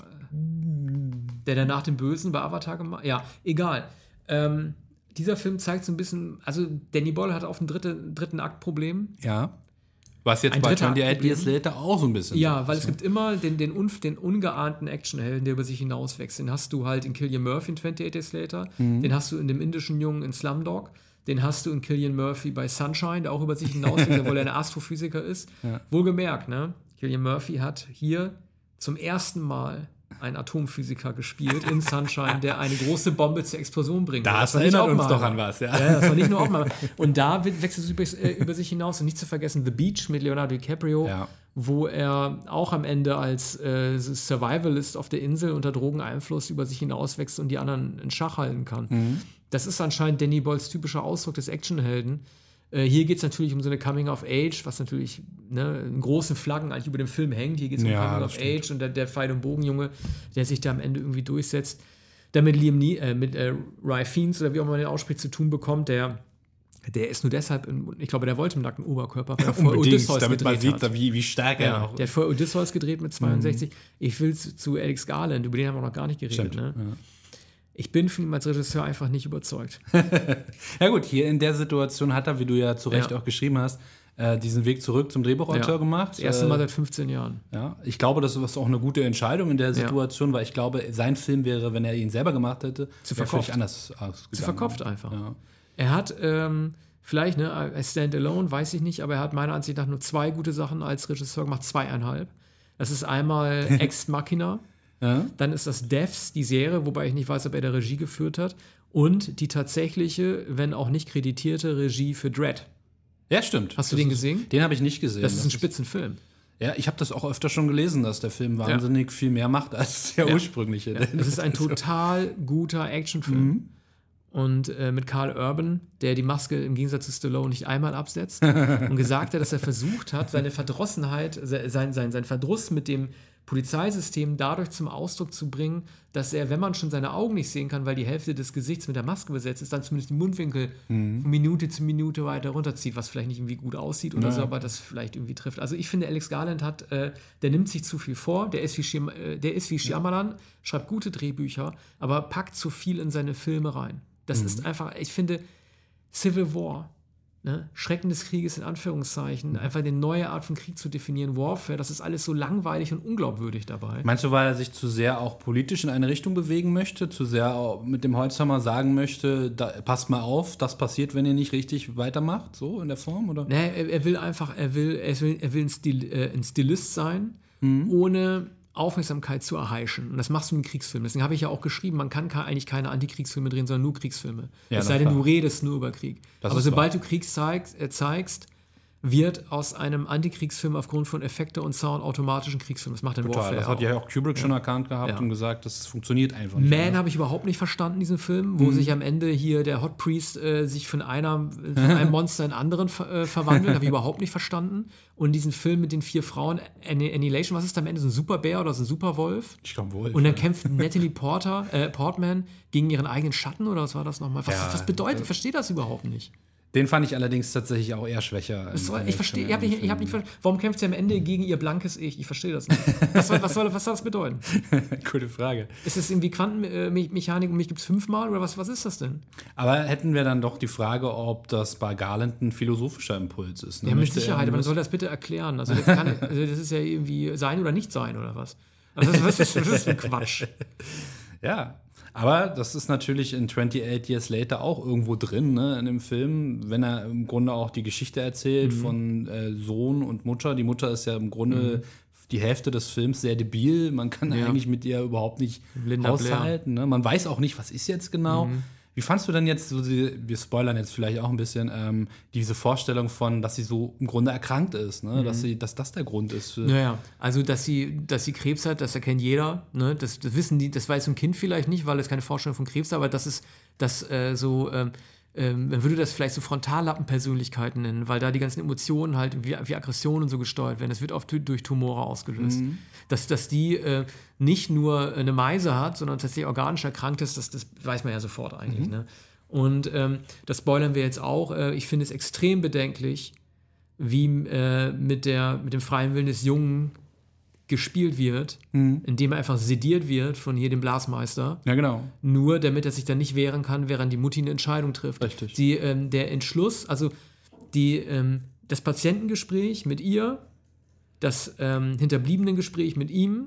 Mm. Der danach den Bösen bei Avatar gemacht Ja, egal. Ähm, dieser Film zeigt so ein bisschen, also Danny Boyle hat auf dem dritte, dritten Akt Problem. Ja. Was jetzt ein bei achtundzwanzig Years Later auch so ein bisschen Ja, so weil ist, es ne? gibt immer den, den, unf- den ungeahnten Actionhelden, der über sich hinauswächst. Den hast du halt in Cillian Murphy in achtundzwanzig Years Later, mhm. den hast du in dem indischen Jungen in Slumdog, den hast du in Cillian Murphy bei Sunshine, der auch über sich hinauswächst, obwohl er ein Astrophysiker ist. Ja. Wohlgemerkt, ne? Cillian Murphy hat hier zum ersten Mal einen Atomphysiker gespielt in Sunshine, der eine große Bombe zur Explosion bringt. Das, das erinnert uns doch an was, ja. Ja, das war nicht nur auch mal. Und da wächst es über, äh, über sich hinaus. Und nicht zu vergessen, The Beach mit Leonardo DiCaprio, ja. wo er auch am Ende als äh, Survivalist auf der Insel unter Drogeneinfluss über sich hinauswächst und die anderen in Schach halten kann. Mhm. Das ist anscheinend Danny Boyles typischer Ausdruck des Actionhelden. Äh, hier geht es natürlich um so eine Coming-of-Age, was natürlich ne, in großen Flaggen eigentlich über dem Film hängt. Hier geht es um ja, Coming-of-Age und der, der Pfeil- und Bogenjunge, der sich da am Ende irgendwie durchsetzt. Der mit Liam Nie- äh, mit äh, Ralph Fiennes oder wie auch immer man den ausspricht, zu tun bekommt, der Der ist nur deshalb, in, ich glaube, der wollte im nackten Oberkörper, weil er vor Odysseus damit man gedreht sieht, hat. Wie, wie stark er ja, auch Der hat vor Odysseus gedreht mit zweiundsechzig. Mhm. Ich will zu, zu Alex Garland, über den haben wir noch gar nicht geredet. Ne? Ja. Ich bin von ihm als Regisseur einfach nicht überzeugt. Ja gut, hier in der Situation hat er, wie du ja zu Recht ja. auch geschrieben hast, äh, diesen Weg zurück zum Drehbuchautor ja. gemacht. Das erste Mal seit fünfzehn Jahren. Ja, ich glaube, das ist auch eine gute Entscheidung in der Situation, ja. weil ich glaube, sein Film wäre, wenn er ihn selber gemacht hätte, zu völlig anders ausgegangen. Zu verkopft einfach. Ja. Er hat ähm, vielleicht, ne, I Stand Alone, weiß ich nicht, aber er hat meiner Ansicht nach nur zwei gute Sachen als Regisseur gemacht, zweieinhalb. Das ist einmal Ex Machina. Ja. Dann ist das Devs, die Serie, wobei ich nicht weiß, ob er da Regie geführt hat. Und die tatsächliche, wenn auch nicht kreditierte Regie für Dredd. Ja, stimmt. Hast du das den ist, gesehen? Den habe ich nicht gesehen. Das ist ein Spitzenfilm. Ja, ich habe das auch öfter schon gelesen, dass der Film wahnsinnig ja. viel mehr macht als der ja. ursprüngliche. Ja. Es ist ein total guter Actionfilm. Mhm. Und äh, mit Karl Urban, der die Maske im Gegensatz zu Stallone nicht einmal absetzt und gesagt hat, dass er versucht hat, seine Verdrossenheit, sein, sein, sein Verdruss mit dem Polizeisystem dadurch zum Ausdruck zu bringen, dass er, wenn man schon seine Augen nicht sehen kann, weil die Hälfte des Gesichts mit der Maske besetzt ist, dann zumindest die Mundwinkel mhm. von Minute zu Minute weiter runterzieht, was vielleicht nicht irgendwie gut aussieht oder naja. so, aber das vielleicht irgendwie trifft. Also ich finde, Alex Garland hat, äh, der nimmt sich zu viel vor, der ist wie, Shyam- äh, der ist wie Shyamalan, schreibt gute Drehbücher, aber packt zu viel in seine Filme rein. Das mhm. ist einfach, ich finde, Civil War, ne? Schrecken des Krieges in Anführungszeichen, mhm. einfach eine neue Art von Krieg zu definieren, Warfare, das ist alles so langweilig und unglaubwürdig dabei. Meinst du, weil er sich zu sehr auch politisch in eine Richtung bewegen möchte, zu sehr auch mit dem Holzhammer sagen möchte, da, passt mal auf, das passiert, wenn ihr nicht richtig weitermacht, so in der Form, oder? Nee, er, er will einfach, er will, er will, er will ein, Stil, äh, ein Stilist sein, mhm. ohne Aufmerksamkeit zu erheischen. Und das machst du mit Kriegsfilmen. Deswegen habe ich ja auch geschrieben, man kann eigentlich keine Antikriegsfilme drehen, sondern nur Kriegsfilme. Ja, es sei denn, du redest nur über Krieg. Das Aber sobald wahr. du Krieg zeigst, äh, zeigst, wird aus einem Antikriegsfilm aufgrund von Effekte und Sound automatisch ein Kriegsfilm. Das macht den Warfare Das hat auch. ja auch Kubrick ja. schon erkannt gehabt ja. und gesagt, das funktioniert einfach nicht. Man habe ich überhaupt nicht verstanden, diesen Film, wo mhm. sich am Ende hier der Hot Priest äh, sich von, einer, von einem Monster in einen anderen ver äh, verwandelt. Habe ich überhaupt nicht verstanden. Und diesen Film mit den vier Frauen, Annihilation, was ist da am Ende? So ein Superbär oder so ein Superwolf? Ich glaube Wolf. Und dann ja. kämpft Natalie Porter, äh, Portman gegen ihren eigenen Schatten oder was war das nochmal? Was, ja. was bedeutet? Ich verstehe das überhaupt nicht. Den fand ich allerdings tatsächlich auch eher schwächer. Soll, ich verstehe, ich habe nicht, hab nicht verstanden. Warum kämpft sie am Ende gegen ihr blankes Ich? Ich verstehe das nicht. Was soll, was soll, was soll das bedeuten? Gute Frage. Ist es irgendwie Quantenmechanik und mich gibt es fünfmal oder was, was ist das denn? Aber hätten wir dann doch die Frage, ob das bei Garland ein philosophischer Impuls ist. Ne? Ja, mit Sicherheit, aber man soll das bitte erklären. Also das, kann, also das ist ja irgendwie sein oder nicht sein oder was? Also was, was, ist, was ist für ein Quatsch? Ja. Aber das ist natürlich in twenty-eight Years Later auch irgendwo drin, ne, in dem Film, wenn er im Grunde auch die Geschichte erzählt mhm. von äh, Sohn und Mutter. Die Mutter ist ja im Grunde mhm. die Hälfte des Films sehr debil. Man kann ja. eigentlich mit ihr überhaupt nicht Linda haushalten. Ne? Man weiß auch nicht, was ist jetzt genau. Mhm. Wie fandst du denn jetzt, so die, wir spoilern jetzt vielleicht auch ein bisschen, ähm, diese Vorstellung von, dass sie so im Grunde erkrankt ist, ne? mhm. dass, sie, dass das der Grund ist? Für naja, also dass sie, dass sie Krebs hat, das erkennt jeder. Ne? Das, das wissen die, das weiß ein Kind vielleicht nicht, weil es keine Vorstellung von Krebs hat, aber das ist das äh, so, ähm, ähm, man würde das vielleicht so Frontallappenpersönlichkeiten nennen, weil da die ganzen Emotionen halt wie, wie Aggressionen und so gesteuert werden. Das wird oft durch Tumore ausgelöst. Mhm. Dass, dass die äh, nicht nur eine Meise hat, sondern tatsächlich organisch erkrankt ist, das, das weiß man ja sofort eigentlich. Mhm. Ne? Und ähm, das spoilern wir jetzt auch. Äh, ich finde es extrem bedenklich, wie äh, mit, der, mit dem freien Willen des Jungen gespielt wird, mhm. indem er einfach sediert wird von hier dem Blasmeister. Ja, genau. Nur damit er sich dann nicht wehren kann, während die Mutti eine Entscheidung trifft. Richtig. Die, ähm, der Entschluss, also die, ähm, das Patientengespräch mit ihr, das ähm, Hinterbliebenengespräch mit ihm,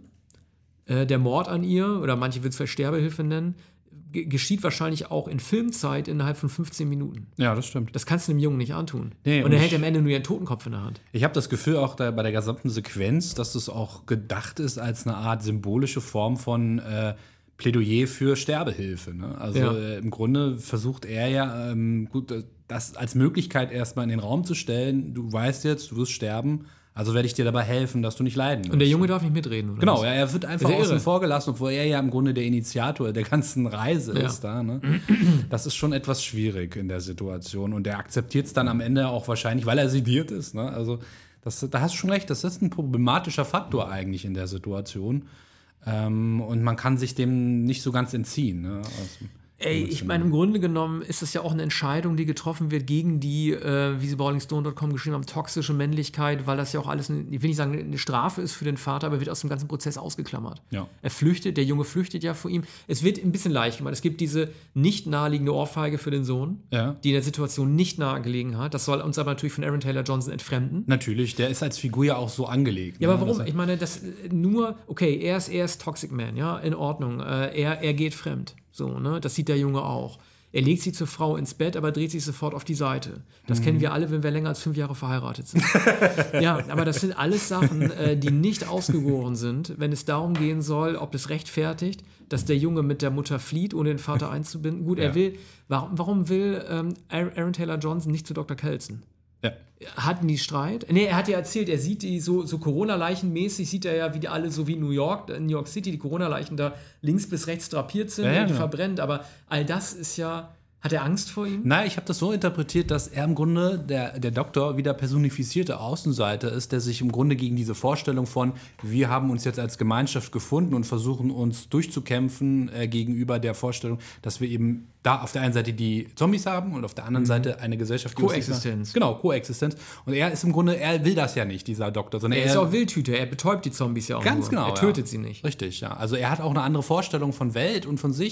äh, der Mord an ihr, oder manche würden es vielleicht Sterbehilfe nennen, g- geschieht wahrscheinlich auch in Filmzeit innerhalb von fünfzehn Minuten. Ja, das stimmt. Das kannst du einem Jungen nicht antun. Nee, und er hält am Ende nur ihren Totenkopf in der Hand. Ich habe das Gefühl auch da bei der gesamten Sequenz, dass es auch gedacht ist als eine Art symbolische Form von äh, Plädoyer für Sterbehilfe. Ne? Also ja. äh, im Grunde versucht er ja, ähm, gut, das als Möglichkeit erstmal in den Raum zu stellen. Du weißt jetzt, du wirst sterben. Also werde ich dir dabei helfen, dass du nicht leiden musst. Und der Junge darf nicht mitreden, oder? Genau, ja, er wird einfach außen vor gelassen, obwohl er ja im Grunde der Initiator der ganzen Reise ja. ist da. Ne? Das ist schon etwas schwierig in der Situation. Und er akzeptiert es dann am Ende auch wahrscheinlich, weil er sediert ist. Ne? Also das, da hast du schon recht, das ist ein problematischer Faktor eigentlich in der Situation. Ähm, und man kann sich dem nicht so ganz entziehen. Ne? Also, Ey, ich meine, im Grunde genommen ist das ja auch eine Entscheidung, die getroffen wird gegen die, äh, wie sie bei rolling stone Punkt com geschrieben haben, toxische Männlichkeit, weil das ja auch alles, eine, ich will nicht sagen, eine Strafe ist für den Vater, aber wird aus dem ganzen Prozess ausgeklammert. Ja. Er flüchtet, der Junge flüchtet ja vor ihm. Es wird ein bisschen leicht gemacht. Es gibt diese nicht naheliegende Ohrfeige für den Sohn, ja. die in der Situation nicht nahegelegen hat. Das soll uns aber natürlich von Aaron Taylor Johnson entfremden. Natürlich, der ist als Figur ja auch so angelegt. Ja, ne? aber warum? Ich meine, das nur, okay, er ist, er ist Toxic Man, ja, in Ordnung. Äh, er, er geht fremd. So, ne? Das sieht der Junge auch. Er legt sie zur Frau ins Bett, aber dreht sich sofort auf die Seite. Das mhm. kennen wir alle, wenn wir länger als fünf Jahre verheiratet sind. Ja, aber das sind alles Sachen, äh, die nicht ausgegoren sind, wenn es darum gehen soll, ob es rechtfertigt, dass der Junge mit der Mutter flieht, ohne den Vater einzubinden. Gut, ja. er will, warum, warum will ähm, Aaron Taylor Johnson nicht zu Doktor Kelson? Ja. Hatten die Streit? Nee, er hat ja erzählt, er sieht die so, so Corona-Leichen-mäßig, sieht er ja, wie die alle so wie New York, in New York City, die Corona-Leichen da links bis rechts drapiert sind ja, ja, und die ja. verbrennt. Aber all das ist ja, hat er Angst vor ihm? Nein, ich habe das so interpretiert, dass er im Grunde, der, der Doktor, wieder personifizierte Außenseiter ist, der sich im Grunde gegen diese Vorstellung von, wir haben uns jetzt als Gemeinschaft gefunden und versuchen uns durchzukämpfen äh, gegenüber der Vorstellung, dass wir eben da auf der einen Seite die Zombies haben und auf der anderen mhm. Seite eine Gesellschaft. Koexistenz. Genau, Koexistenz. Und er ist im Grunde, er will das ja nicht, dieser Doktor. Sondern er, er ist auch Wildhüter, er betäubt die Zombies ja auch ganz nur. genau. Er tötet ja. sie nicht. Richtig, ja. Also er hat auch eine andere Vorstellung von Welt und von sich.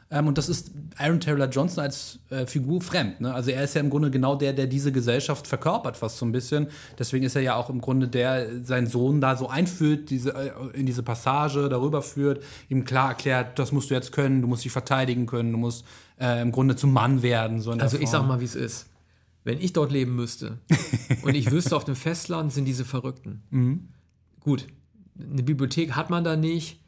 Ähm, und das ist Aaron Taylor Johnson als äh, Figur fremd. Ne? Also er ist ja im Grunde genau der, der diese Gesellschaft verkörpert, fast so ein bisschen. Deswegen ist er ja auch im Grunde der, seinen Sohn da so einführt, diese, äh, in diese Passage darüber führt, ihm klar erklärt, das musst du jetzt können, du musst dich verteidigen können, du musst äh, im Grunde zum Mann werden. So in also der ich Form. sag mal, wie es ist. Wenn ich dort leben müsste und ich wüsste, auf dem Festland sind diese Verrückten. Mhm. Gut, eine Bibliothek hat man da nicht.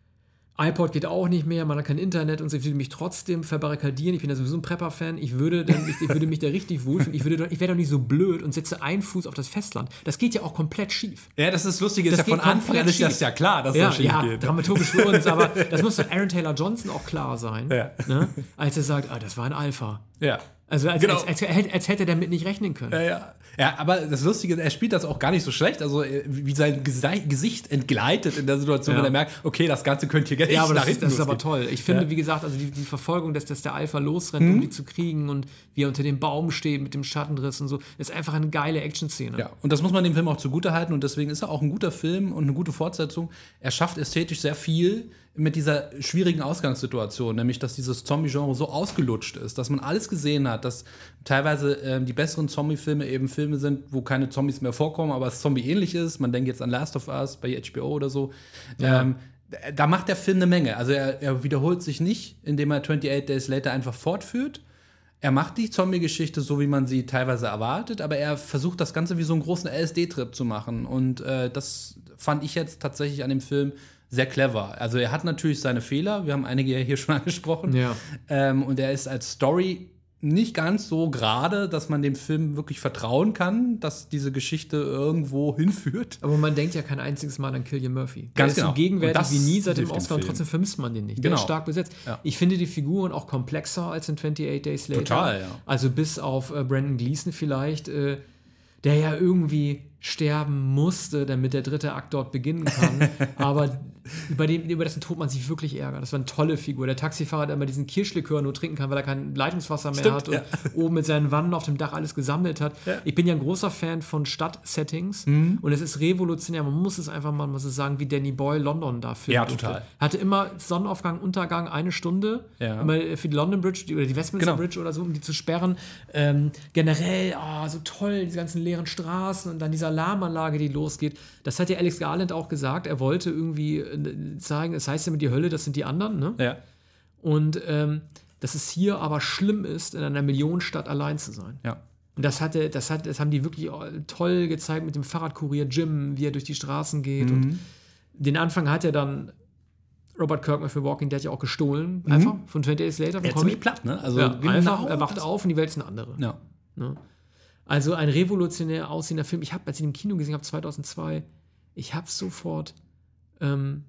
iPod geht auch nicht mehr, man hat kein Internet und so. Ich würde mich trotzdem verbarrikadieren. Ich bin ja sowieso ein Prepper-Fan. Ich würde, dann, ich, ich würde mich da richtig wohlfühlen. Ich, würde doch, ich wäre doch nicht so blöd und setze einen Fuß auf das Festland. Das geht ja auch komplett schief. Ja, das ist lustig. Das ist ja von Anfang an ist das ja klar, dass ja, das schief ja, geht. dramaturgisch für uns, aber das muss doch Aaron Taylor Johnson auch klar sein, Ja. ne? Als er sagt, ah, das war ein Alpha. Ja. Also als, Genau. als, als, als hätte er damit nicht rechnen können. Ja, ja. ja, aber das Lustige ist, er spielt das auch gar nicht so schlecht. Also, wie sein Gese- Gesicht entgleitet in der Situation, Ja. wenn er merkt, okay, das Ganze könnte hier Ja, aber nach das, ist, hinten das ist aber losgehen. toll. Ich finde, Ja. wie gesagt, also die, die Verfolgung, dass, dass der Alpha losrennt, Mhm. um die zu kriegen und wie er unter dem Baum steht mit dem Schattenriss und so, ist einfach eine geile Action-Szene. Ja, und das muss man dem Film auch zugutehalten und deswegen ist er auch ein guter Film und eine gute Fortsetzung. Er schafft ästhetisch sehr viel mit dieser schwierigen Ausgangssituation, nämlich dass dieses Zombie-Genre so ausgelutscht ist, dass man alles gesehen hat, dass teilweise ähm, die besseren Zombie-Filme eben Filme sind, wo keine Zombies mehr vorkommen, aber es Zombie-ähnlich ist. Man denkt jetzt an Last of Us bei H B O oder so. Ja. Ähm, da macht der Film eine Menge. Also er, er wiederholt sich nicht, indem er achtundachtzig Days Later einfach fortführt. Er macht die Zombie-Geschichte so, wie man sie teilweise erwartet, aber er versucht das Ganze wie so einen großen L S D-Trip zu machen. Und äh, das fand ich jetzt tatsächlich an dem Film sehr clever. Also er hat natürlich seine Fehler, wir haben einige ja hier schon angesprochen. Ja. Ähm, und er ist als Story nicht ganz so gerade, dass man dem Film wirklich vertrauen kann, dass diese Geschichte irgendwo hinführt. Aber man denkt ja kein einziges Mal an Cillian Murphy. Der Ganz ist genau. so gegenwärtig Und das wie nie seit dem hilft dem Oscar und Film. trotzdem vermisst man den nicht. Der Genau. ist stark besetzt. Ja. Ich finde die Figuren auch komplexer als in achtundachtzig Days Later. Total, ja. Also bis auf äh, Brandon Gleeson vielleicht, äh, der ja irgendwie sterben musste, damit der dritte Akt dort beginnen kann. Aber über, den, über dessen Tod man sich wirklich ärgert. Das war eine tolle Figur. Der Taxifahrer, der immer diesen Kirschlikör nur trinken kann, weil er kein Leitungswasser mehr Stimmt, hat und ja. oben mit seinen Wannen auf dem Dach alles gesammelt hat. Ja. Ich bin ja ein großer Fan von Stadtsettings Mhm. und es ist revolutionär. Man muss es einfach mal, man muss es sagen, wie Danny Boyle London da filmt. Ja, total. Hatte immer Sonnenaufgang, Untergang, eine Stunde. Ja. Immer für die London Bridge die, oder die Westminster Genau. Bridge oder so, um die zu sperren. Ähm, generell, oh, so toll, diese ganzen leeren Straßen und dann diese Alarmanlage, die losgeht. Das hat ja Alex Garland auch gesagt. Er wollte irgendwie äh, zeigen, es heißt ja mit die Hölle, das sind die anderen, ne? Ja. Und ähm, dass es hier aber schlimm ist, in einer Millionenstadt allein zu sein. Ja. Und das hatte, das hat, das haben die wirklich toll gezeigt mit dem Fahrradkurier Jim, wie er durch die Straßen geht. Mhm. Und den Anfang hat er dann Robert Kirkman für Walking Dead ja auch gestohlen, einfach von twenty Days Later. vom Ja, Comic. ziemlich platt, ne? Also Ja, genau einfach, er wacht das- auf und die Welt ist eine andere. Ja. Ne? Also ein revolutionär aussehender Film. Ich habe, als ich ihn im Kino gesehen habe, zweitausendzwei, ich habe sofort, ähm,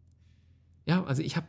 ja, also ich habe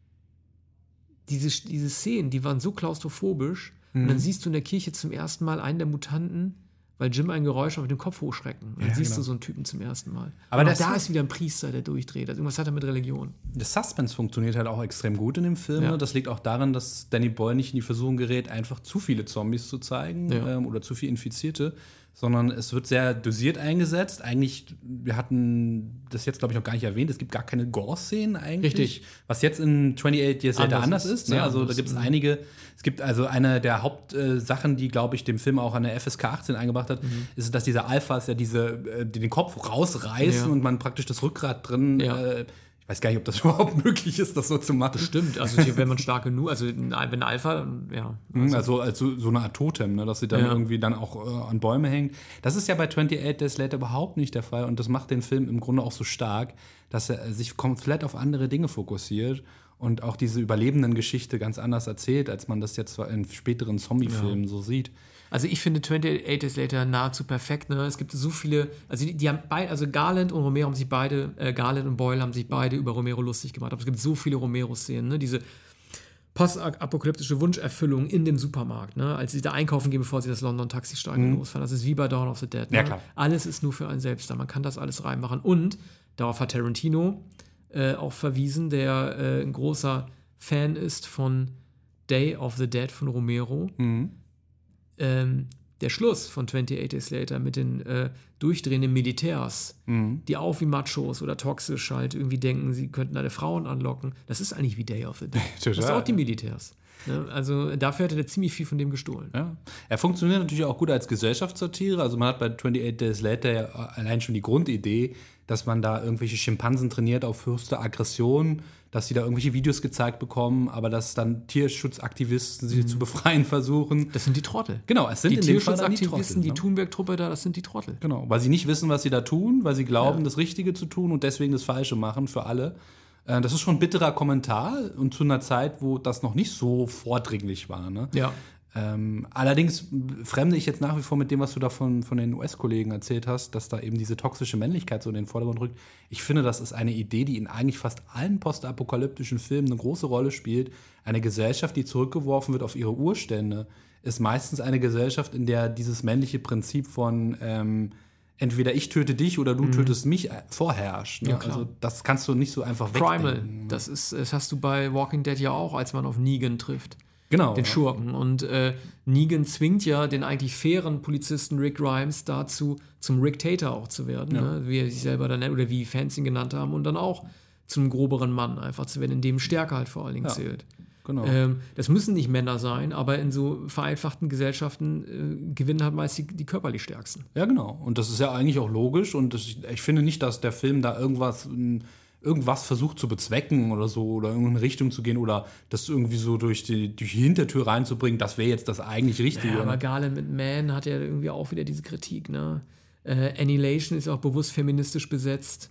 diese, diese Szenen, die waren so klaustrophobisch. Und Mhm. dann siehst du in der Kirche zum ersten Mal einen der Mutanten, weil Jim ein Geräusch auf den Kopf hochschrecken. Und dann Ja, siehst genau. du so einen Typen zum ersten Mal. Aber Aber das- da ist wieder ein Priester, der durchdreht. Also irgendwas hat er mit Religion. Das Suspense funktioniert halt auch extrem gut in dem Film. Ja. Ne? Das liegt auch daran, dass Danny Boyle nicht in die Versuchung gerät, einfach zu viele Zombies zu zeigen Ja. ähm, oder zu viele Infizierte, sondern es wird sehr dosiert eingesetzt. Eigentlich, wir hatten das jetzt, glaube ich, noch gar nicht erwähnt, es gibt gar keine Gore-Szenen eigentlich. Richtig. Was jetzt in achtundachtzig Years Later Anders anders ist, ist. Ne? sehr Also da anders. gibt es Mhm. einige. Es gibt also eine der Hauptsachen, die, glaube ich, dem Film auch an der F S K achtzehn eingebracht hat, Mhm. ist, dass diese Alphas ja diese, äh, die den Kopf rausreißen Ja. und man praktisch das Rückgrat drin Ja. äh, ich weiß gar nicht, ob das überhaupt möglich ist, das so zu machen. Stimmt, also hier, wenn man stark genug, also wenn ein Alpha, ja. Mhm, Also, also so eine Art Totem, ne, dass sie dann Ja. irgendwie dann auch äh, an Bäume hängt. Das ist ja bei achtundachtzig Days Later überhaupt nicht der Fall und das macht den Film im Grunde auch so stark, dass er sich komplett auf andere Dinge fokussiert und auch diese überlebenden Geschichte ganz anders erzählt, als man das jetzt zwar in späteren Zombie-Filmen so sieht. Also ich finde achtundachtzig Days Later nahezu perfekt. Ne? Es gibt so viele, also die, die haben beide, also Garland und Romero haben sich beide, äh, Garland und Boyle haben sich beide über Romero lustig gemacht. Aber es gibt so viele Romero-Szenen, ne? Diese postapokalyptische Wunscherfüllung in dem Supermarkt, ne? Als sie da einkaufen gehen, bevor sie das London-Taxistreifen losfahren. Das ist wie bei Dawn of the Dead. Ne? Ja, klar. Alles ist nur für einen selbst da. Man kann das alles reinmachen. Und darauf hat Tarantino äh, auch verwiesen, der äh, ein großer Fan ist von Day of the Dead von Romero. Mhm. Ähm, der Schluss von twenty-eight Days Later mit den äh, durchdrehenden Militärs, mhm. die auch wie Machos oder toxisch halt irgendwie denken, sie könnten alle Frauen anlocken, das ist eigentlich wie Day of the Dead. Das sind auch die Militärs. Ne? Also dafür hätte er ziemlich viel von dem gestohlen. Ja. Er funktioniert natürlich auch gut als Gesellschaftssatire. Also man hat bei twenty-eight Days Later ja allein schon die Grundidee, dass man da irgendwelche Schimpansen trainiert auf höchste Aggression, dass sie da irgendwelche Videos gezeigt bekommen, aber dass dann Tierschutzaktivisten sie mhm. zu befreien versuchen. Das sind die Trottel. Genau, es sind die in Tierschutzaktivisten, die, die Thunberg-Truppe da, das sind die Trottel. Genau, weil sie nicht wissen, was sie da tun, weil sie glauben, ja. das Richtige zu tun und deswegen das Falsche machen für alle. Das ist schon ein bitterer Kommentar und zu einer Zeit, wo das noch nicht so vordringlich war. Ne? Ja. Ähm, allerdings fremde ich jetzt nach wie vor mit dem, was du da von, von den U S-Kollegen erzählt hast, dass da eben diese toxische Männlichkeit so in den Vordergrund rückt. Ich finde, das ist eine Idee, die in eigentlich fast allen postapokalyptischen Filmen eine große Rolle spielt. Eine Gesellschaft, die zurückgeworfen wird auf ihre Urstände, ist meistens eine Gesellschaft, in der dieses männliche Prinzip von ähm, entweder ich töte dich oder du mhm. tötest mich vorherrscht. Ne? Ja, klar. Also das kannst du nicht so einfach Primal, wegdenken. das ist, das hast du bei Walking Dead ja auch, als man auf Negan trifft. Genau. Den Schurken. Und äh, Negan zwingt ja den eigentlich fairen Polizisten Rick Grimes dazu, zum Rick Tater auch zu werden, ja. ne? Wie er sich selber dann nennt, oder wie Fans ihn genannt haben, und dann auch zum groberen Mann einfach zu werden, in dem Stärke halt vor allen Dingen ja. zählt. Genau. Ähm, das müssen nicht Männer sein, aber in so vereinfachten Gesellschaften äh, gewinnen halt meist die, die körperlich Stärksten. Ja, genau. Und das ist ja eigentlich auch logisch. Und das, ich finde nicht, dass der Film da irgendwas, irgendwas versucht zu bezwecken oder so, oder in irgendeine Richtung zu gehen oder das irgendwie so durch die, durch die Hintertür reinzubringen. Das wäre jetzt das eigentlich Richtige. Ja, aber Garland mit Man hat ja irgendwie auch wieder diese Kritik. Ne? Äh, Annihilation ist auch bewusst feministisch besetzt.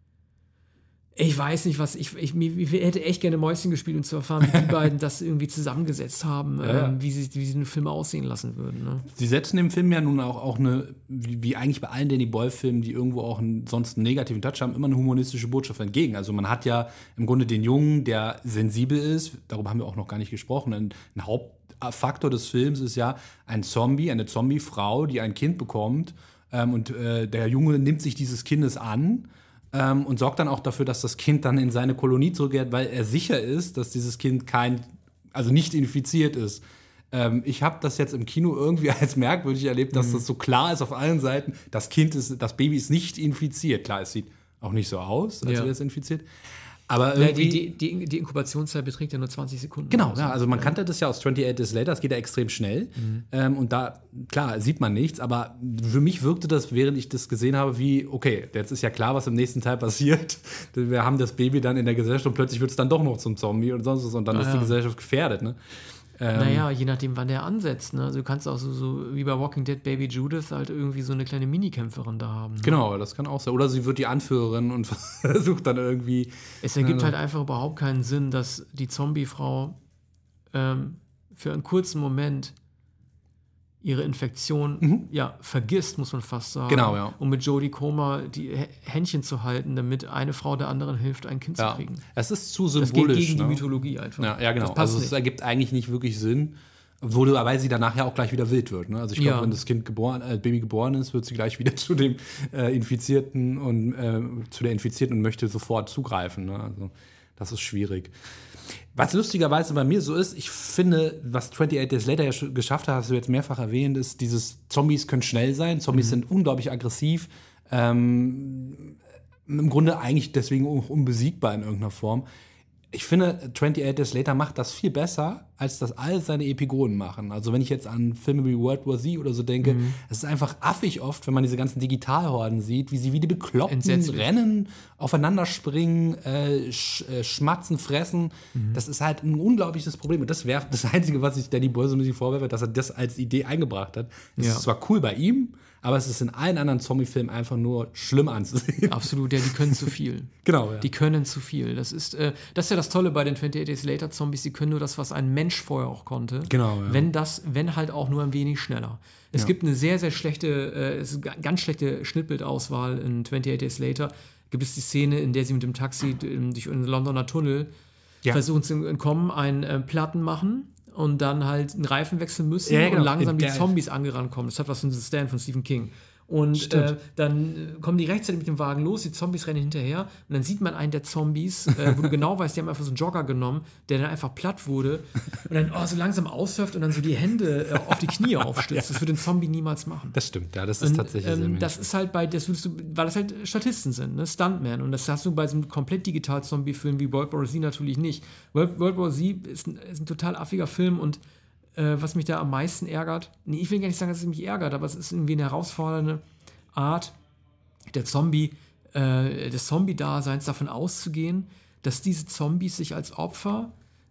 Ich weiß nicht, was ich, ich, ich hätte echt gerne Mäuschen gespielt, um zu erfahren, wie die beiden das irgendwie zusammengesetzt haben, ja, ja. Ähm, wie, sie, wie sie den Film aussehen lassen würden. Ne? Sie setzen dem Film ja nun auch, auch eine, wie, wie eigentlich bei allen Danny Boyle-Filmen, die irgendwo auch einen, sonst einen negativen Touch haben, immer eine humanistische Botschaft entgegen. Also man hat ja im Grunde den Jungen, der sensibel ist, darüber haben wir auch noch gar nicht gesprochen, ein, ein Hauptfaktor des Films ist ja ein Zombie, eine Zombie-Frau, die ein Kind bekommt ähm, und äh, der Junge nimmt sich dieses Kindes an. Ähm, und sorgt dann auch dafür, dass das Kind dann in seine Kolonie zurückkehrt, weil er sicher ist, dass dieses Kind kein, also nicht infiziert ist. Ähm, ich habe das jetzt im Kino irgendwie als merkwürdig erlebt, dass mhm. das so klar ist auf allen Seiten, das Kind ist, das Baby ist nicht infiziert. Klar, es sieht auch nicht so aus, als ja. wäre es infiziert. Aber ja, die, die, die, die Inkubationszeit beträgt ja nur zwanzig Sekunden. Genau, ja, also man kannte das ja aus twenty-eight Days Later, das geht ja extrem schnell. Mhm. Ähm, und da, klar, sieht man nichts, aber für mich wirkte das, während ich das gesehen habe, wie, okay, jetzt ist ja klar, was im nächsten Teil passiert. Wir haben das Baby dann in der Gesellschaft und plötzlich wird es dann doch noch zum Zombie und sonst was und dann ah, ist die ja. Gesellschaft gefährdet, ne? Ähm, naja, je nachdem, wann der ansetzt. Ne? Also du kannst auch so, so wie bei Walking Dead Baby Judith halt irgendwie so eine kleine Minikämpferin da haben. Ne? Genau, das kann auch sein. Oder sie wird die Anführerin und versucht dann irgendwie... Es ergibt äh, halt einfach überhaupt keinen Sinn, dass die Zombie-Frau ähm, für einen kurzen Moment ihre Infektion mhm. ja, vergisst, muss man fast sagen. Genau, ja. Um mit Jodie Comer die Händchen zu halten, damit eine Frau der anderen hilft, ein Kind ja. zu kriegen. Es ist zu symbolisch. Das geht gegen ne? die Mythologie einfach. Ja, ja genau. Also es ergibt eigentlich nicht wirklich Sinn. Obwohl, weil sie danach ja auch gleich wieder wild wird. Ne? Also ich glaube, ja. wenn das Kind geboren, äh, Baby geboren ist, wird sie gleich wieder zu dem äh, Infizierten und äh, zu der Infizierten und möchte sofort zugreifen. Ne? Also das ist schwierig. Was lustigerweise bei mir so ist, ich finde, was twenty-eight Days Later ja geschafft hat, hast du jetzt mehrfach erwähnt, ist, dieses Zombies können schnell sein, Zombies mhm. sind unglaublich aggressiv, ähm, im Grunde eigentlich deswegen auch unbesiegbar in irgendeiner Form. Ich finde, twenty-eight Days Later macht das viel besser, als das all seine Epigonen machen. Also wenn ich jetzt an Filme wie World War Z oder so denke, mhm. es ist einfach affig oft, wenn man diese ganzen Digitalhorden sieht, wie sie wie die Bekloppten Entsetzlich. rennen, aufeinander springen, äh, sch, äh, schmatzen, fressen. Mhm. Das ist halt ein unglaubliches Problem. Und das wäre das Einzige, was ich Danny Boyle so ein bisschen vorwerfe, dass er das als Idee eingebracht hat. Es ja. ist zwar cool bei ihm, aber es ist in allen anderen Zombie-Filmen einfach nur schlimm anzusehen. Absolut, ja, die können zu viel. Genau, ja. Die können zu viel. Das ist, äh, das ist ja das Tolle bei den twenty-eight Days Later Zombies, die können nur das, was ein Mensch vorher auch konnte. Genau, ja. Wenn das, wenn halt auch nur ein wenig schneller. Es ja. gibt eine sehr, sehr schlechte, äh, es ist ganz schlechte Schnittbildauswahl in twenty-eight Days Later. Gibt es die Szene, in der sie mit dem Taxi durch einen Londoner Tunnel ja. versuchen zu entkommen, einen äh, Platten machen und dann halt einen Reifen wechseln müssen ja, genau. und langsam der, die Zombies angerannt kommen. Das hat was von The Stand von Stephen King. Und äh, dann kommen die rechtzeitig mit dem Wagen los, die Zombies rennen hinterher und dann sieht man einen der Zombies, äh, wo du genau weißt, die haben einfach so einen Jogger genommen, der dann einfach platt wurde und dann oh, so langsam aussurft und dann so die Hände äh, auf die Knie aufstützt. Ja. Das würde ein Zombie niemals machen. Das stimmt, ja, das ist und, tatsächlich ähm, sehr das ist halt bei, das würdest du, weil das halt Statisten sind, ne? Stuntmen. Und das hast du bei so einem komplett digital Zombie-Film wie World War Z natürlich nicht. World, World War Z ist ein, ist ein total affiger Film und äh, was mich da am meisten ärgert, nee, ich will gar nicht sagen, dass es mich ärgert, aber es ist irgendwie eine herausfordernde Art der Zombie, äh, des Zombie-Daseins davon auszugehen, dass diese Zombies sich als Opfer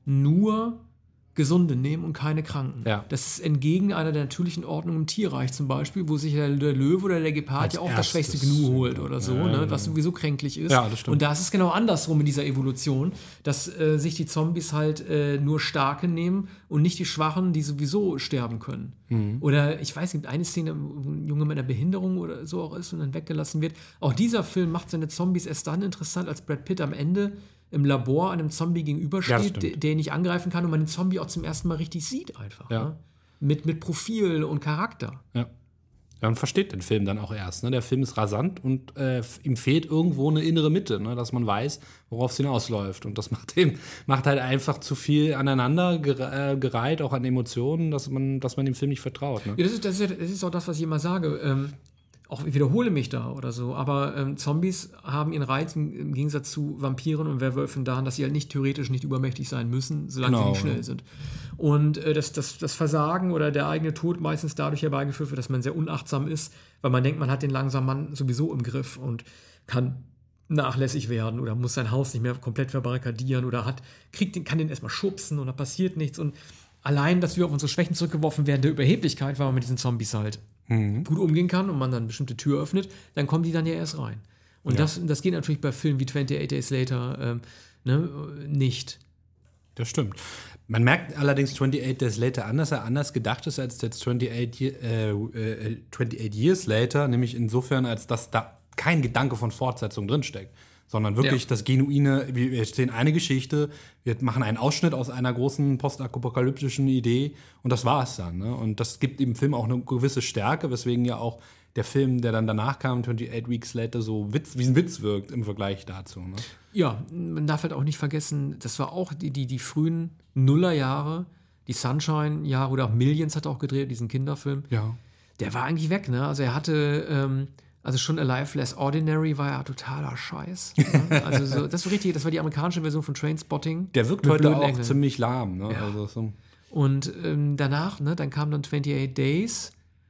nur Gesunde nehmen und keine Kranken. Ja. Das ist entgegen einer der natürlichen Ordnung im Tierreich zum Beispiel, wo sich der, der Löwe oder der Gepard als ja auch das schwächste Gnu holt oder so, ja, ne, was sowieso kränklich ist. Ja, das stimmt. Und da ist es genau andersrum in dieser Evolution, dass äh, sich die Zombies halt äh, nur Starke nehmen und nicht die Schwachen, die sowieso sterben können. Mhm. Oder ich weiß nicht, eine Szene, wo ein Junge mit einer Behinderung oder so auch ist und dann weggelassen wird. Auch dieser Film macht seine Zombies erst dann interessant, als Brad Pitt am Ende im Labor einem Zombie gegenübersteht, ja, der ihn nicht angreifen kann und man den Zombie auch zum ersten Mal richtig sieht einfach. Ja. Ne? Mit, mit Profil und Charakter. Ja. Ja, und versteht den Film dann auch erst. Ne? Der Film ist rasant und äh, ihm fehlt irgendwo eine innere Mitte, ne? Dass man weiß, worauf es hinausläuft. Und das macht, dem, macht halt einfach zu viel aneinander gereiht, auch an Emotionen, dass man, dass man dem Film nicht vertraut. Ne? Ja, das ist, das, ist, das ist auch das, was ich immer sage. Ähm, auch ich wiederhole mich da oder so, aber ähm, Zombies haben ihren Reiz im, im Gegensatz zu Vampiren und Werwölfen daran, dass sie halt nicht theoretisch nicht übermächtig sein müssen, solange genau, sie nicht schnell ja. sind. Und äh, das, das, das Versagen oder der eigene Tod meistens dadurch herbeigeführt wird, dass man sehr unachtsam ist, weil man denkt, man hat den langsamen Mann sowieso im Griff und kann nachlässig werden oder muss sein Haus nicht mehr komplett verbarrikadieren oder hat, kriegt den, kann den erstmal schubsen und da passiert nichts. Und allein, dass wir auf unsere Schwächen zurückgeworfen werden, der Überheblichkeit, weil man mit diesen Zombies halt mhm. gut umgehen kann und man dann eine bestimmte Tür öffnet, dann kommen die dann ja erst rein. Und ja. das, das geht natürlich bei Filmen wie twenty-eight Days Later ähm, ne, nicht. Das stimmt. Man merkt allerdings twenty-eight Days Later an, dass er anders gedacht ist als jetzt twenty-eight, äh, äh, twenty-eight Years Later, nämlich insofern, als dass da kein Gedanke von Fortsetzung drinsteckt. Sondern wirklich ja. das Genuine, wir erzählen eine Geschichte, wir machen einen Ausschnitt aus einer großen postapokalyptischen Idee und das war es dann. Ne? Und das gibt dem Film auch eine gewisse Stärke, weswegen ja auch der Film, der dann danach kam, twenty-eight Weeks Later, so Witz, wie ein Witz wirkt im Vergleich dazu. Ne? Ja, man darf halt auch nicht vergessen, das war auch die, die, die frühen Nullerjahre, die Sunshine-Jahre oder auch Millions hat er auch gedreht, diesen Kinderfilm. Ja. Der war eigentlich weg, ne? Also er hatte... Ähm, Also schon Alive Less Ordinary war ja totaler Scheiß. Ne? Also so, das war richtig, das war die amerikanische Version von Trainspotting. Der wirkt heute auch Engeln. ziemlich lahm. Ne? Ja. Also so. Und ähm, danach, ne, dann kam dann twenty-eight Days,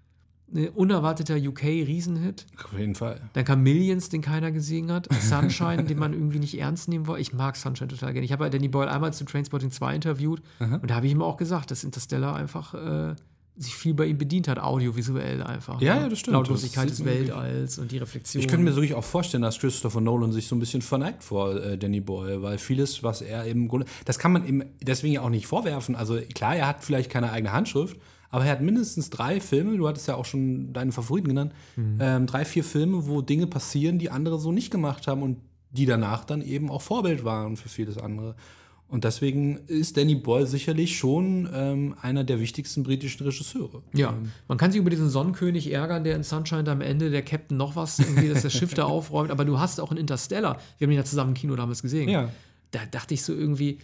ein unerwarteter U K-Riesenhit. Auf jeden Fall. Dann kam Millions, den keiner gesehen hat. Sunshine, den man irgendwie nicht ernst nehmen wollte. Ich mag Sunshine total gerne. Ich habe ja Danny Boyle einmal zu Trainspotting zwei interviewt. Aha. Und da habe ich ihm auch gesagt, dass Interstellar einfach... Äh, sich viel bei ihm bedient hat, audiovisuell einfach. Ja, ja, das stimmt. Lautlosigkeit des Weltalls und die Reflexion. Ich könnte mir wirklich auch vorstellen, dass Christopher Nolan sich so ein bisschen verneigt vor äh, Danny Boyle, weil vieles, was er im Grunde, das kann man ihm deswegen ja auch nicht vorwerfen. Also klar, er hat vielleicht keine eigene Handschrift, aber er hat mindestens drei Filme, du hattest ja auch schon deinen Favoriten genannt, mhm. ähm, drei, vier Filme, wo Dinge passieren, die andere so nicht gemacht haben und die danach dann eben auch Vorbild waren für vieles andere. Und deswegen ist Danny Boyle sicherlich schon ähm, einer der wichtigsten britischen Regisseure. Ja, man kann sich über diesen Sonnenkönig ärgern, der in Sunshine da am Ende, der Captain noch was, irgendwie, dass das Schiff da aufräumt. Aber du hast auch in Interstellar, wir haben ihn ja zusammen im Kino damals gesehen, ja. Da dachte ich so irgendwie,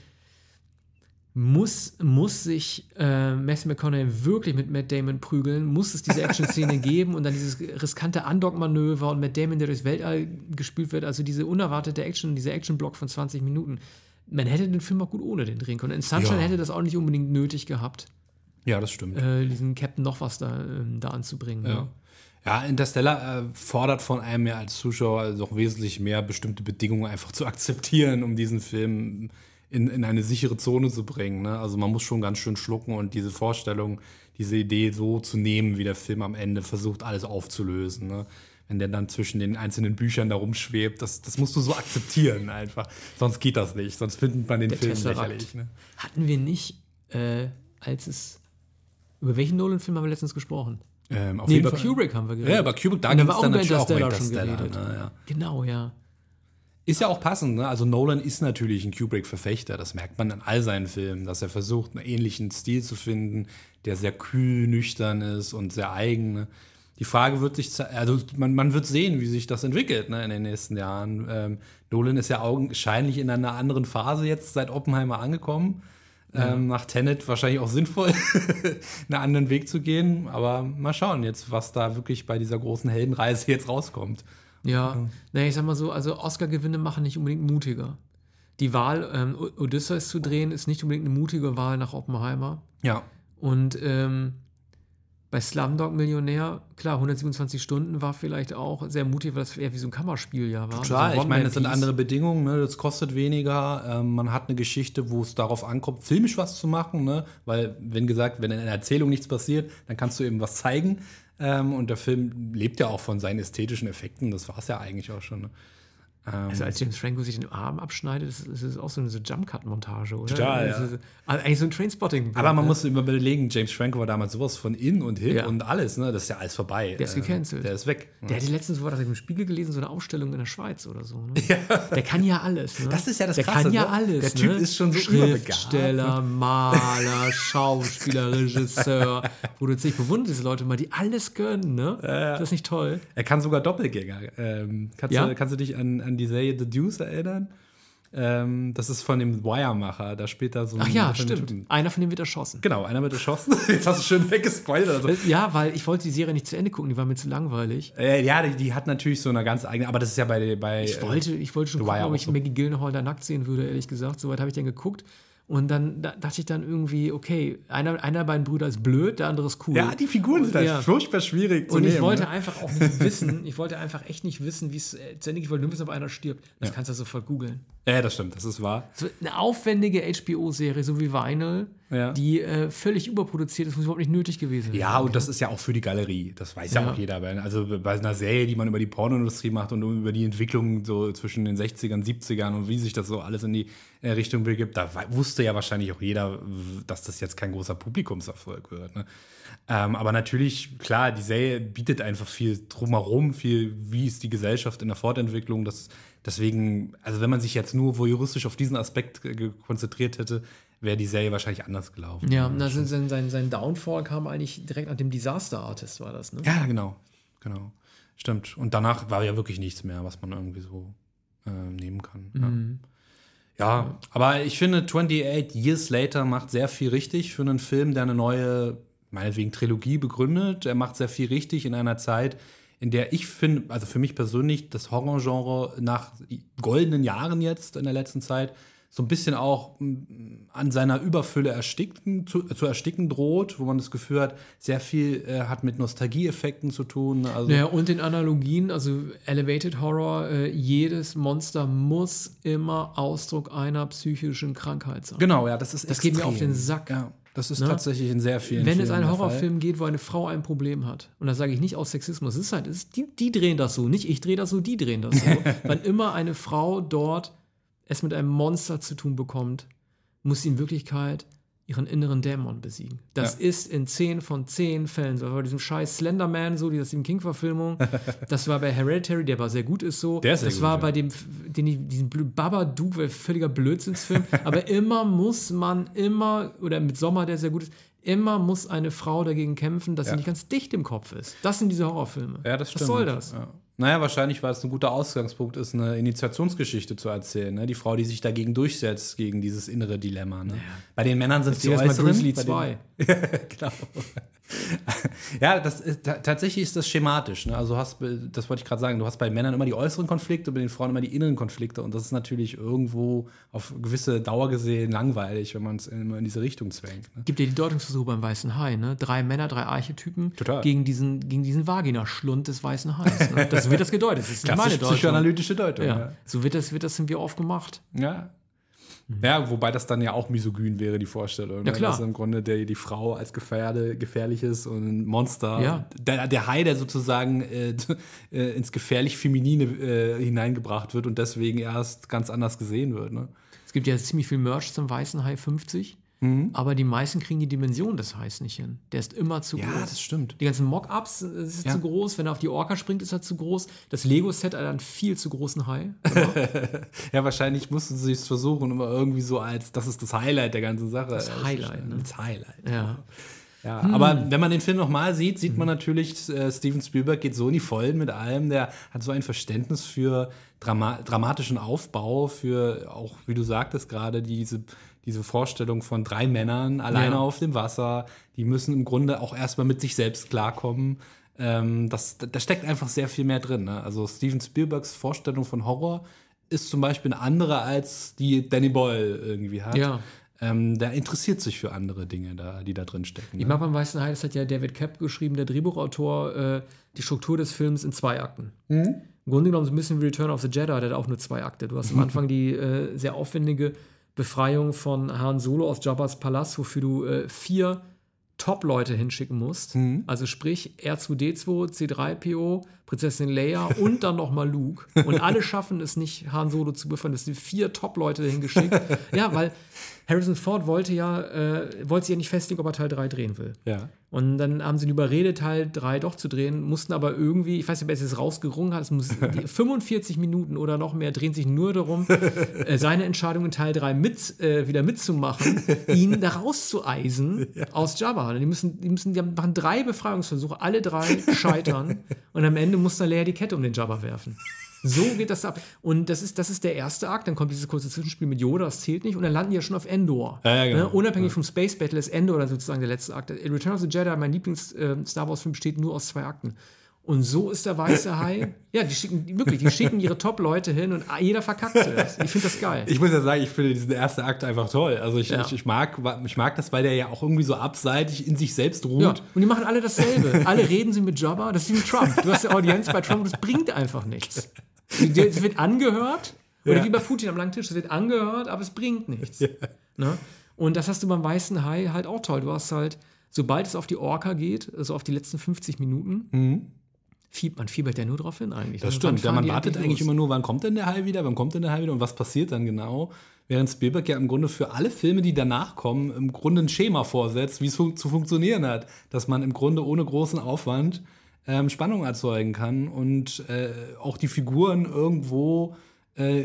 muss, muss sich äh, Matthew McConaughey wirklich mit Matt Damon prügeln? Muss es diese Action-Szene geben und dann dieses riskante Undock-Manöver und Matt Damon, der durchs Weltall gespült wird? Also diese unerwartete Action, dieser Action-Block von zwanzig Minuten. Man hätte den Film auch gut ohne den drehen können. In Sunshine ja. hätte das auch nicht unbedingt nötig gehabt. Ja, das stimmt. Äh, diesen Captain noch was da, äh, da anzubringen. Ja, ne? ja Interstellar äh, fordert von einem ja als Zuschauer doch wesentlich mehr, bestimmte Bedingungen einfach zu akzeptieren, um diesen Film in, in eine sichere Zone zu bringen. Ne? Also man muss schon ganz schön schlucken und diese Vorstellung, diese Idee so zu nehmen, wie der Film am Ende versucht, alles aufzulösen. Ne? Wenn der dann zwischen den einzelnen Büchern da rumschwebt, das, das musst du so akzeptieren einfach. Sonst geht das nicht, sonst findet man den der Film Tesseract. lächerlich. Ne? Hatten wir nicht, äh, als es, über welchen Nolan-Film haben wir letztens gesprochen? Ähm, auf nee, jeden über Fall. Kubrick haben wir geredet. Ja, über Kubrick, da ging es dann natürlich auch um Interstellar Interstellar. Schon geredet. Ne, ja. Genau, ja. Ist ja auch passend, ne? Also Nolan ist natürlich ein Kubrick-Verfechter, das merkt man in all seinen Filmen, dass er versucht, einen ähnlichen Stil zu finden, der sehr kühl, nüchtern ist und sehr eigen. Ne? die Frage wird sich, also man, man wird sehen, wie sich das entwickelt, ne, in den nächsten Jahren. Ähm, Nolan ist ja augenscheinlich in einer anderen Phase jetzt seit Oppenheimer angekommen. Ja. Ähm, nach Tenet wahrscheinlich auch sinnvoll, einen anderen Weg zu gehen. Aber mal schauen jetzt, was da wirklich bei dieser großen Heldenreise jetzt rauskommt. Ja, mhm. naja, ich sag mal so, also Oscar-Gewinne machen nicht unbedingt mutiger. Die Wahl, ähm, Odysseus zu drehen, ist nicht unbedingt eine mutige Wahl nach Oppenheimer. Ja. Und ähm, bei Slumdog Millionär, klar, hundertsiebenundzwanzig Stunden war vielleicht auch sehr mutig, weil das eher wie so ein Kammerspiel ja war. Total, so ich meine, es sind andere Bedingungen, ne? Das kostet weniger, ähm, man hat eine Geschichte, wo es darauf ankommt, filmisch was zu machen, ne? Weil, wenn gesagt, wenn in einer Erzählung nichts passiert, dann kannst du eben was zeigen. Ähm, und der Film lebt ja auch von seinen ästhetischen Effekten, das war es ja eigentlich auch schon. Ne? Ähm, also als James Franco sich den Arm abschneidet, das ist, das ist auch so eine so Jump-Cut-Montage, oder? Total, ja. Ist, also eigentlich so ein Trainspotting. Aber man ne? muss überlegen, James Franco war damals sowas von in und hip ja. und alles, ne? Das ist ja alles vorbei. Der ist gecancelt. Äh, der ist weg. Der hatte letztens, wo war das im Spiegel gelesen, so eine Ausstellung in der Schweiz oder so. Ne? Ja. Der kann ja alles. Ne? Das ist ja das Der Krasse. kann ja ne? alles. Der Typ ne? ist schon so Schriftsteller, Maler, Schauspieler, Regisseur, Produzent. Ich bewundere diese Leute mal, die alles können. Ne? Ja, ja. Ist das nicht toll? Er kann sogar Doppelgänger. Ähm, kannst, ja? du, kannst du dich an, an die Serie The Deuce erinnern? Ähm, das ist von dem Wire-Macher. Da spielt da so ein. Ach ja, stimmt. Typen. Einer von denen wird erschossen. Genau, einer wird erschossen. Jetzt hast du schön weggespoilert. Also. Ja, weil ich wollte die Serie nicht zu Ende gucken, die war mir zu langweilig. Äh, ja, die, die hat natürlich so eine ganz eigene, aber das ist ja bei. bei ich, wollte, ich wollte schon The gucken, Wire ob ich so. Maggie Gyllenhaal da nackt sehen würde, ehrlich gesagt. Soweit habe ich dann geguckt. Und dann da, dachte ich dann irgendwie, okay, einer, einer der beiden Brüder ist blöd, der andere ist cool. Ja, die Figuren sind halt ja. furchtbar schwierig zu Und nehmen. ich wollte ne? einfach auch nicht wissen, ich wollte einfach echt nicht wissen, wie es äh, zu Ende geht. Ich wollte nur wissen, ob einer stirbt. Das Ja. kannst du sofort googeln. Ja, das stimmt, das ist wahr. So eine aufwendige H B O-Serie, so wie Vinyl, Ja. die äh, völlig überproduziert ist, was überhaupt nicht nötig gewesen wäre. Ja, und das ist ja auch für die Galerie. Das weiß ja, Ja. auch jeder. Also bei einer Serie, die man über die Pornoindustrie macht und über die Entwicklung so zwischen den sechzigern, siebzigern und wie sich das so alles in die äh, Richtung begibt, da wusste ja wahrscheinlich auch jeder, dass das jetzt kein großer Publikumserfolg wird. Ne? Ähm, aber natürlich, klar, die Serie bietet einfach viel drumherum, viel, wie ist die Gesellschaft in der Fortentwicklung. Das, deswegen, also wenn man sich jetzt nur voyeuristisch auf diesen Aspekt konzentriert hätte, wäre die Serie wahrscheinlich anders gelaufen. Ja, also sein, sein, sein Downfall kam eigentlich direkt nach dem Disaster Artist, war das, ne? Ja, genau. Genau. Stimmt. Und danach war ja wirklich nichts mehr, was man irgendwie so äh, nehmen kann. Mhm. Ja. ja, aber ich finde, twenty-eight Years Later macht sehr viel richtig für einen Film, der eine neue, meinetwegen Trilogie begründet. Er macht sehr viel richtig in einer Zeit, in der ich finde, also für mich persönlich, das Horrorgenre nach goldenen Jahren jetzt in der letzten Zeit so ein bisschen auch an seiner Überfülle ersticken, zu, zu ersticken droht, wo man das Gefühl hat, sehr viel äh, hat mit Nostalgieeffekten zu tun. Also naja, und den Analogien, also Elevated Horror, äh, jedes Monster muss immer Ausdruck einer psychischen Krankheit sein. Genau, ja, das ist Das geht mir auf den Sack. Ja, das ist Ne? tatsächlich in sehr vielen Wenn Filmen es einen der Horrorfilm geht, wo eine Frau ein Problem hat, und das sage ich nicht aus Sexismus, es ist halt, es ist, die, die drehen das so, nicht ich drehe das so, die drehen das so. Wann immer eine Frau dort es mit einem Monster zu tun bekommt, muss sie in Wirklichkeit ihren inneren Dämon besiegen. Das Ja. ist in zehn von zehn Fällen so. Das war bei diesem scheiß Slenderman so, dieser Stephen King-Verfilmung. Das war bei Hereditary, der war sehr gut, ist so. Der ist sehr das gut, war ja. bei dem, den, ich- diesem Babadook, weil völliger Blödsinnsfilm. Aber immer muss man, immer, oder mit Sommer, der sehr gut ist, immer muss eine Frau dagegen kämpfen, dass Ja. sie nicht ganz dicht im Kopf ist. Das sind diese Horrorfilme. Ja, das stimmt. Was soll das? Ja. Naja, wahrscheinlich, weil es ein guter Ausgangspunkt ist, eine Initiationsgeschichte zu erzählen. Ne? Die Frau, die sich dagegen durchsetzt, gegen dieses innere Dilemma. Ne? Bei den Männern sind es die Jetzt mal Äußeren. Grizzly bei den- zwei. genau. Ja, das ist, ta- tatsächlich ist das schematisch. Ne? Also hast, das wollte ich gerade sagen, du hast bei Männern immer die äußeren Konflikte, bei den Frauen immer die inneren Konflikte. Und das ist natürlich irgendwo auf gewisse Dauer gesehen langweilig, wenn man es immer in diese Richtung zwängt. Ne? Gibt ja die Deutungsversuche beim Weißen Hai, ne? Drei Männer, drei Archetypen Total. gegen diesen, gegen diesen Vaginaschlund des Weißen Hais. Ne? Das wird das gedeutet. Das ist nicht meine Klassisch Deutung. psychoanalytische Deutung. Ja. Ja. So wird das, wird das irgendwie oft gemacht. Ja. Ja, wobei das dann ja auch misogyn wäre, die Vorstellung. Ja, ne? klar. Dass im Grunde der, die Frau als Gefährde, gefährlich ist und ein Monster. Ja. Der, der Hai, der sozusagen äh, äh, ins gefährlich Feminine äh, hineingebracht wird und deswegen erst ganz anders gesehen wird. Ne? Es gibt ja ziemlich viel Merch zum Weißen Hai fünfzig, Mhm. aber die meisten kriegen die Dimension des Hais nicht hin. Der ist immer zu Ja, groß. das stimmt. Die ganzen Mock-Ups das ist Ja. zu groß. Wenn er auf die Orca springt, ist er zu groß. Das Lego-Set hat einen viel zu großen Hai. Ja, wahrscheinlich mussten sie es versuchen, immer irgendwie so als, das ist das Highlight der ganzen Sache. Das Highlight, ne? Das Highlight. Ja. Ja, hm. Aber wenn man den Film nochmal sieht, sieht man natürlich, äh, Steven Spielberg geht so in die Vollen mit allem. Der hat so ein Verständnis für Drama- dramatischen Aufbau, für auch, wie du sagtest gerade, diese, diese Vorstellung von drei Männern alleine ja. auf dem Wasser. Die müssen im Grunde auch erstmal mit sich selbst klarkommen. Ähm, das, da steckt einfach sehr viel mehr drin. Ne? Also Steven Spielbergs Vorstellung von Horror ist zum Beispiel eine andere, als die Danny Boyle irgendwie hat. Ja. Ähm, der interessiert sich für andere Dinge, da, die da drin stecken. Ich ne? mag beim Weißen Hai, das hat ja David Koepp geschrieben, der Drehbuchautor, äh, die Struktur des Films in zwei Akten. Mhm. Im Grunde genommen so ein bisschen wie Return of the Jedi, der hat auch nur zwei Akte. Du hast am Anfang die äh, sehr aufwendige Befreiung von Han Solo aus Jabba's Palast, wofür du äh, vier Top-Leute hinschicken musst. Mhm. Also sprich R zwei D zwei, C drei P O, Prinzessin Leia und dann nochmal Luke. Und alle schaffen es nicht, Han Solo zu befreien. Das sind vier Top-Leute hingeschickt. Ja, weil Harrison Ford wollte ja, äh, wollte sich ja nicht festlegen, ob er Teil drei drehen will. Ja. Und dann haben sie ihn überredet, Teil drei doch zu drehen, mussten aber irgendwie, ich weiß nicht, ob er es jetzt rausgerungen hat, es muss fünfundvierzig Minuten oder noch mehr drehen sich nur darum, äh, seine Entscheidung in Teil drei mit, äh, wieder mitzumachen, ihn da rauszueisen ja. aus Jabba. Die müssen, die müssen, die machen drei Befreiungsversuche, alle drei scheitern und am Ende muss dann Leia die Kette um den Jabba werfen. So geht das ab. Und das ist, das ist der erste Akt. Dann kommt dieses kurze Zwischenspiel mit Yoda, das zählt nicht. Und dann landen die ja schon auf Endor. Ja, ja, genau. ne? Unabhängig ja. vom Space Battle ist Endor dann sozusagen der letzte Akt. Return of the Jedi, mein Lieblings-Star Wars-Film, besteht nur aus zwei Akten. Und so ist der Weiße Hai. Ja, die schicken, wirklich, die schicken ihre Top-Leute hin und jeder verkackt zuerst. Ich finde das geil. Ich muss ja sagen, ich finde diesen ersten Akt einfach toll. Also ich, ja. ich, ich, mag, ich mag das, weil der ja auch irgendwie so abseitig in sich selbst ruht. Ja. Und die machen alle dasselbe. Alle reden sie mit Jabba. Das ist wie mit Trump. Du hast die Audienz bei Trump, das bringt einfach nichts. Es wird angehört, oder ja. wie bei Putin am langen Tisch, es wird angehört, aber es bringt nichts. Ja. Ne? Und das hast du beim Weißen Hai halt auch toll. Du hast halt, sobald es auf die Orca geht, also auf die letzten fünfzig Minuten, mhm. fiebert man fiebert ja nur drauf hin eigentlich. Das also stimmt, ja, man wartet eigentlich los? immer nur, wann kommt denn der Hai wieder, wann kommt denn der Hai wieder und was passiert dann genau? Während Spielberg ja im Grunde für alle Filme, die danach kommen, im Grunde ein Schema vorsetzt, wie es fun- zu funktionieren hat. Dass man im Grunde ohne großen Aufwand Ähm, Spannung erzeugen kann und äh, auch die Figuren irgendwo, äh,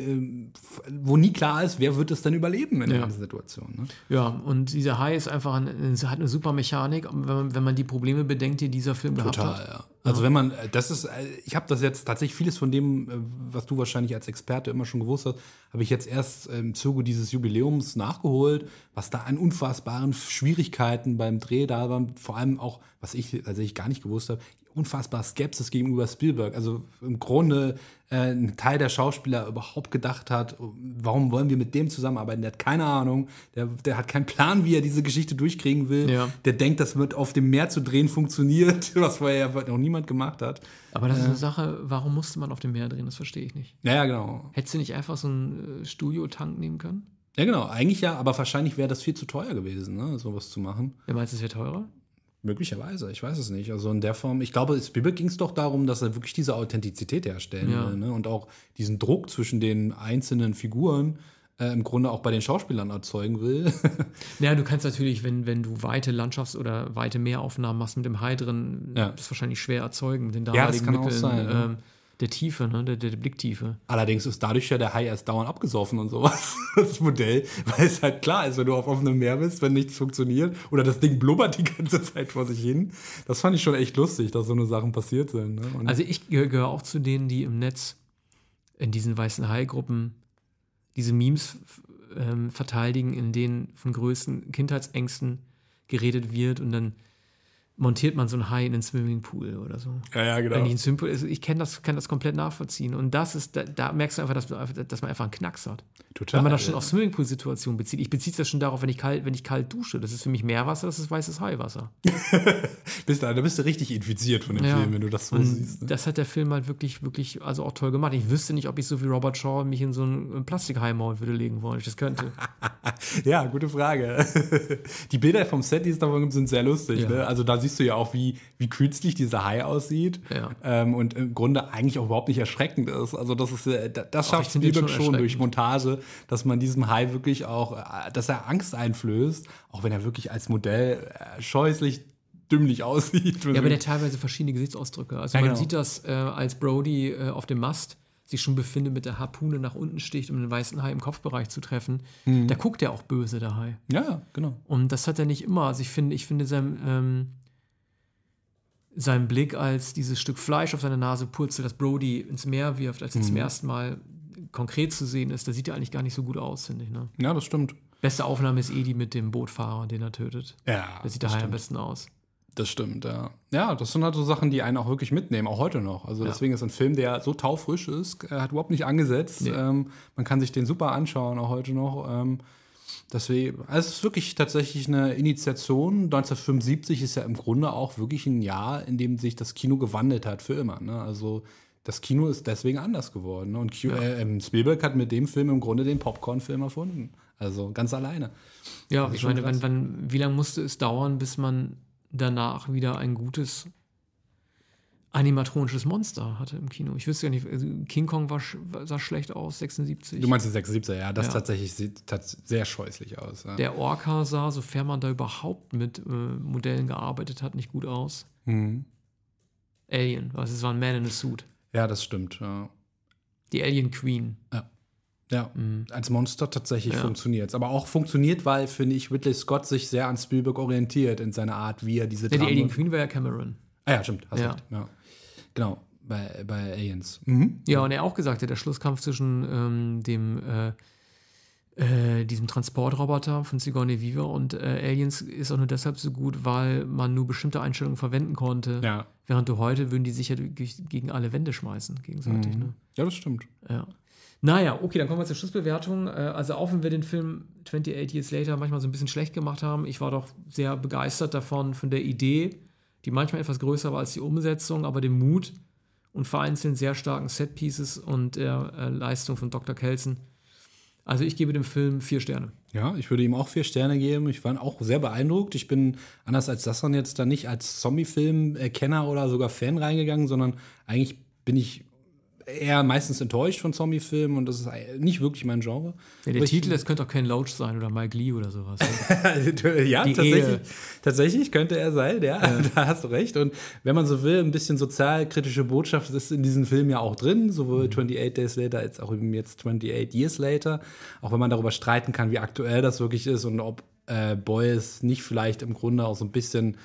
wo nie klar ist, wer wird es denn überleben in ja. der Situation. Ne? Ja, und dieser Hai ist einfach ein, hat eine super Mechanik, wenn man, wenn man die Probleme bedenkt, die dieser Film Total, gehabt hat. Total, ja. Also wenn man, das ist, ich habe das jetzt tatsächlich vieles von dem, was du wahrscheinlich als Experte immer schon gewusst hast, habe ich jetzt erst im Zuge dieses Jubiläums nachgeholt, was da an unfassbaren Schwierigkeiten beim Dreh da waren, vor allem auch, was ich tatsächlich gar nicht gewusst habe, unfassbar Skepsis gegenüber Spielberg. Also im Grunde äh, ein Teil der Schauspieler überhaupt gedacht hat, warum wollen wir mit dem zusammenarbeiten? Der hat keine Ahnung, der, der hat keinen Plan, wie er diese Geschichte durchkriegen will. Ja. Der denkt, das wird auf dem Meer zu drehen funktioniert, was vorher ja noch niemand gemacht hat. Aber das äh, ist eine Sache, warum musste man auf dem Meer drehen? Das verstehe ich nicht. Ja, genau. Hättest du nicht einfach so einen Studiotank nehmen können? Ja, genau. Eigentlich ja, aber wahrscheinlich wäre das viel zu teuer gewesen, ne, sowas zu machen. Ja, meinst du, es wäre teurer? Möglicherweise, ich weiß es nicht. Also in der Form, ich glaube, Spielberg ging es doch darum, dass er wirklich diese Authentizität herstellen ja. will, ne? Und auch diesen Druck zwischen den einzelnen Figuren äh, im Grunde auch bei den Schauspielern erzeugen will. Ja, du kannst natürlich, wenn, wenn du weite Landschafts- oder weite Meeraufnahmen machst mit dem Hai drin, ja. das wahrscheinlich schwer erzeugen. Den ja, das kann Mitteln, auch sein. Ähm, ja. Der Tiefe, ne? der, der Blicktiefe. Allerdings ist dadurch ja der Hai erst dauernd abgesoffen und sowas, das Modell, weil es halt klar ist, wenn du auf offenem Meer bist, wenn nichts funktioniert oder das Ding blubbert die ganze Zeit vor sich hin. Das fand ich schon echt lustig, dass so eine Sachen passiert sind. Ne? Also ich gehöre auch zu denen, die im Netz in diesen weißen Hai-Gruppen diese Memes ähm, verteidigen, in denen von größten Kindheitsängsten geredet wird und dann montiert man so einen Hai in den Swimmingpool oder so. Ja, ja, genau. Wenn ich, Swimmingpool, also ich kann das, kann das komplett nachvollziehen. Und das ist, da, da merkst du einfach, dass, dass man einfach einen Knacks hat. Total. Wenn man das schon auf Swimmingpool-Situationen bezieht. Ich beziehe das schon darauf, wenn ich, kalt, wenn ich kalt dusche. Das ist für mich Meerwasser, das ist weißes Haiwasser. bist du, da bist du richtig infiziert von dem ja. Film, wenn du das so und siehst. Ne? Das hat der Film halt wirklich, wirklich, also auch toll gemacht. Ich wüsste nicht, ob ich so wie Robert Shaw mich in so ein Plastikhai-Maul würde legen wollen, wenn ich das könnte. Ja, gute Frage. Die Bilder vom Set, die es davon sind sehr lustig. Ja. Ne? Also da siehst du ja auch, wie, wie künstlich dieser Hai aussieht. Ja. Ähm, und im Grunde eigentlich auch überhaupt nicht erschreckend ist. Also das ist das schafft Spielberg schon, schon durch Montage, dass man diesem Hai wirklich auch, dass er Angst einflößt, auch wenn er wirklich als Modell scheußlich dümmlich aussieht. Ja, aber der teilweise verschiedene Gesichtsausdrücke. Also ja, man genau. sieht das, äh, als Brody äh, auf dem Mast sich schon befindet, mit der Harpune nach unten sticht, um den weißen Hai im Kopfbereich zu treffen, mhm. da guckt er auch böse, der Hai. Ja, genau. Und das hat er nicht immer. Also ich finde, ich finde sein, ähm, sein Blick, als dieses Stück Fleisch auf seine Nase purzelt, das Brody ins Meer wirft, als er mhm. zum ersten Mal konkret zu sehen ist, da sieht er eigentlich gar nicht so gut aus, finde ich. Ne? Ja, das stimmt. Beste Aufnahme ist eh die mit dem Bootfahrer, den er tötet. Ja, da sieht der Hai am besten aus. Das stimmt, ja. Ja, das sind halt so Sachen, die einen auch wirklich mitnehmen, auch heute noch. Also ja. deswegen ist ein Film, der so taufrisch ist, er hat überhaupt nicht angesetzt. Nee. Ähm, man kann sich den super anschauen, auch heute noch. Ähm, deswegen, also es ist wirklich tatsächlich eine Initiation. neunzehnhundertfünfundsiebzig ist ja im Grunde auch wirklich ein Jahr, in dem sich das Kino gewandelt hat für immer. Ne? Also das Kino ist deswegen anders geworden. Ne? Und Q- ja. äh, Spielberg hat mit dem Film im Grunde den Popcorn-Film erfunden. Also ganz alleine. Ja, ich meine, wenn, wenn, wie lange musste es dauern, bis man danach wieder ein gutes animatronisches Monster hatte im Kino? Ich wüsste ja nicht, also King Kong war, sah schlecht aus, sechsundsiebzig. Du meinst den sechsundsiebziger, ja, das ja. tatsächlich sieht tats- sehr scheußlich aus. Ja. Der Orca sah, sofern man da überhaupt mit äh, Modellen gearbeitet hat, nicht gut aus. Mhm. Alien, also es war ein Man in a Suit. Ja, das stimmt. Ja. Die Alien Queen. Ja. Ja, mhm. als Monster tatsächlich ja. funktioniert es. Aber auch funktioniert, weil, finde ich, Ridley Scott sich sehr an Spielberg orientiert in seiner Art, wie er diese ja, die Alien Queen war ja Cameron. Ah ja, stimmt, hast ja. recht. Ja. Genau, bei, bei Aliens. Mhm. Ja, und er auch gesagt hat, der Schlusskampf zwischen ähm, dem äh, äh, diesem Transportroboter von Sigourney Weaver und äh, Aliens ist auch nur deshalb so gut, weil man nur bestimmte Einstellungen verwenden konnte. Ja. Während du heute würden die sicher gegen alle Wände schmeißen, gegenseitig. Mhm. Ne? Ja, das stimmt. Ja. Naja, okay, dann kommen wir zur Schlussbewertung. Also auch wenn wir den Film twenty-eight Years Later manchmal so ein bisschen schlecht gemacht haben, ich war doch sehr begeistert davon, von der Idee, die manchmal etwas größer war als die Umsetzung, aber dem Mut und vereinzelt sehr starken Setpieces und der äh, Leistung von Doktor Kelson. Also ich gebe dem Film vier Sterne. Ja, ich würde ihm auch vier Sterne geben. Ich war auch sehr beeindruckt. Ich bin, anders als Sassan, jetzt da nicht als Zombie-Film-Kenner oder sogar Fan reingegangen, sondern eigentlich bin ich eher meistens enttäuscht von Zombie-Filmen und das ist nicht wirklich mein Genre. Ja, der Aber Titel, das könnte auch Ken Loach sein oder Mike Lee oder sowas. ja, tatsächlich, tatsächlich könnte er sein, ja, ja, da hast du recht. Und wenn man so will, ein bisschen sozialkritische Botschaft ist in diesem Film ja auch drin, sowohl mhm. twenty-eight Days Later als auch eben jetzt twenty-eight Years Later. Auch wenn man darüber streiten kann, wie aktuell das wirklich ist und ob äh, Boyes nicht vielleicht im Grunde auch so ein bisschen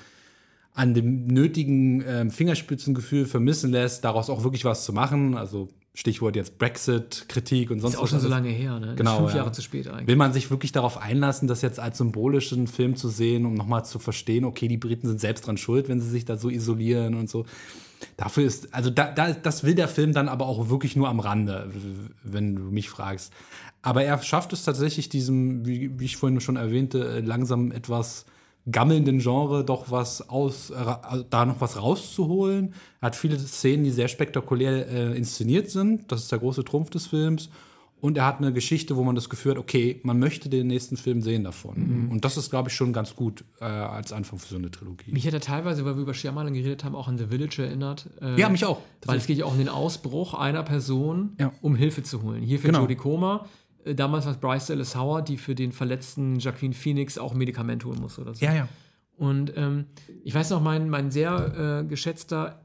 an dem nötigen äh, Fingerspitzengefühl vermissen lässt, daraus auch wirklich was zu machen. Also Stichwort jetzt Brexit, Kritik und sonst was. Ist auch schon so lange her, ne? Genau, fünf ja. Jahre zu spät eigentlich. Will man sich wirklich darauf einlassen, das jetzt als symbolischen Film zu sehen, um nochmal zu verstehen, okay, die Briten sind selbst dran schuld, wenn sie sich da so isolieren und so. Dafür ist, also da, da, das will der Film dann aber auch wirklich nur am Rande, wenn du mich fragst. Aber er schafft es tatsächlich, diesem, wie, wie ich vorhin schon erwähnte, langsam etwas gammelnden Genre doch was aus, äh, da noch was rauszuholen. Er hat viele Szenen, die sehr spektakulär äh, inszeniert sind. Das ist der große Trumpf des Films. Und er hat eine Geschichte, wo man das Gefühl hat, okay, man möchte den nächsten Film sehen davon. Mhm. Und das ist, glaube ich, schon ganz gut äh, als Anfang für so eine Trilogie. Mich hat er teilweise, weil wir über Shyamalan geredet haben, auch an The Village erinnert. Äh, ja, mich auch. Weil es geht ja auch um den Ausbruch einer Person, ja. um Hilfe zu holen. Hier für genau. Jodie Comer. Damals war es Bryce Dallas Howard, die für den verletzten Joaquin Phoenix auch ein Medikament holen musste oder so. Ja, ja. Und ähm, ich weiß noch, mein, mein sehr äh, geschätzter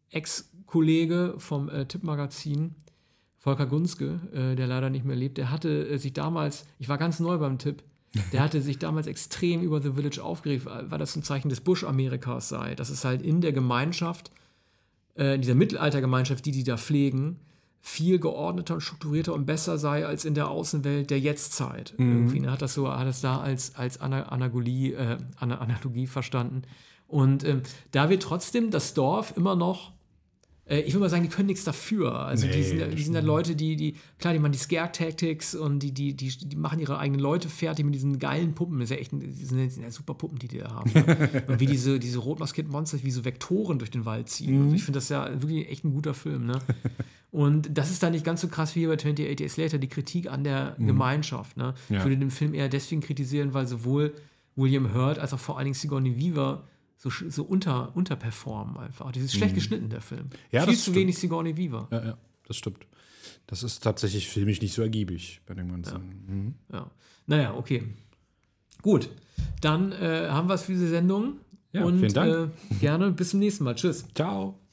Ex-Kollege vom äh, Tipp-Magazin, Volker Gunske, äh, der leider nicht mehr lebt, der hatte äh, sich damals, ich war ganz neu beim Tipp, der hatte sich damals extrem über The Village aufgeregt, weil das ein Zeichen des Bush-Amerikas sei. Dass es halt in der Gemeinschaft, äh, in dieser Mittelaltergemeinschaft, die die da pflegen, viel geordneter und strukturierter und besser sei als in der Außenwelt der Jetztzeit. Mhm. Irgendwie ne, hat das so, hat das da als, als Ana- Analogie, äh, Ana- Analogie verstanden. Und ähm, da wird trotzdem das Dorf immer noch, äh, ich würde mal sagen, die können nichts dafür. Also nee, die sind, die sind ja Leute, die, die, klar, die machen die Scare-Tactics und die, die, die, die machen ihre eigenen Leute fertig mit diesen geilen Puppen. Das ist ja echt, das sind ja super Puppen, die die da haben. Ne? Und wie diese, diese rotmaskierten Monster, wie so Vektoren durch den Wald ziehen. Mhm. Also ich finde das ja wirklich echt ein guter Film, ne? Und das ist dann nicht ganz so krass wie bei twenty-eight Days Later, die Kritik an der mhm. Gemeinschaft. Ne? Ja. Ich würde den Film eher deswegen kritisieren, weil sowohl William Hurt als auch vor allen Dingen Sigourney Weaver so, so unter, unterperformen einfach. Das ist schlecht mhm. geschnitten, der Film. Ja, Viel zu stimmt. wenig Sigourney Weaver. Ja, ja, das stimmt. Das ist tatsächlich filmisch nicht so ergiebig bei dem Ganzen. Ja. Mhm. Ja. Naja, okay. Gut, dann äh, haben wir es für diese Sendung. Ja, und vielen Dank. Äh, gerne bis zum nächsten Mal. Tschüss. Ciao.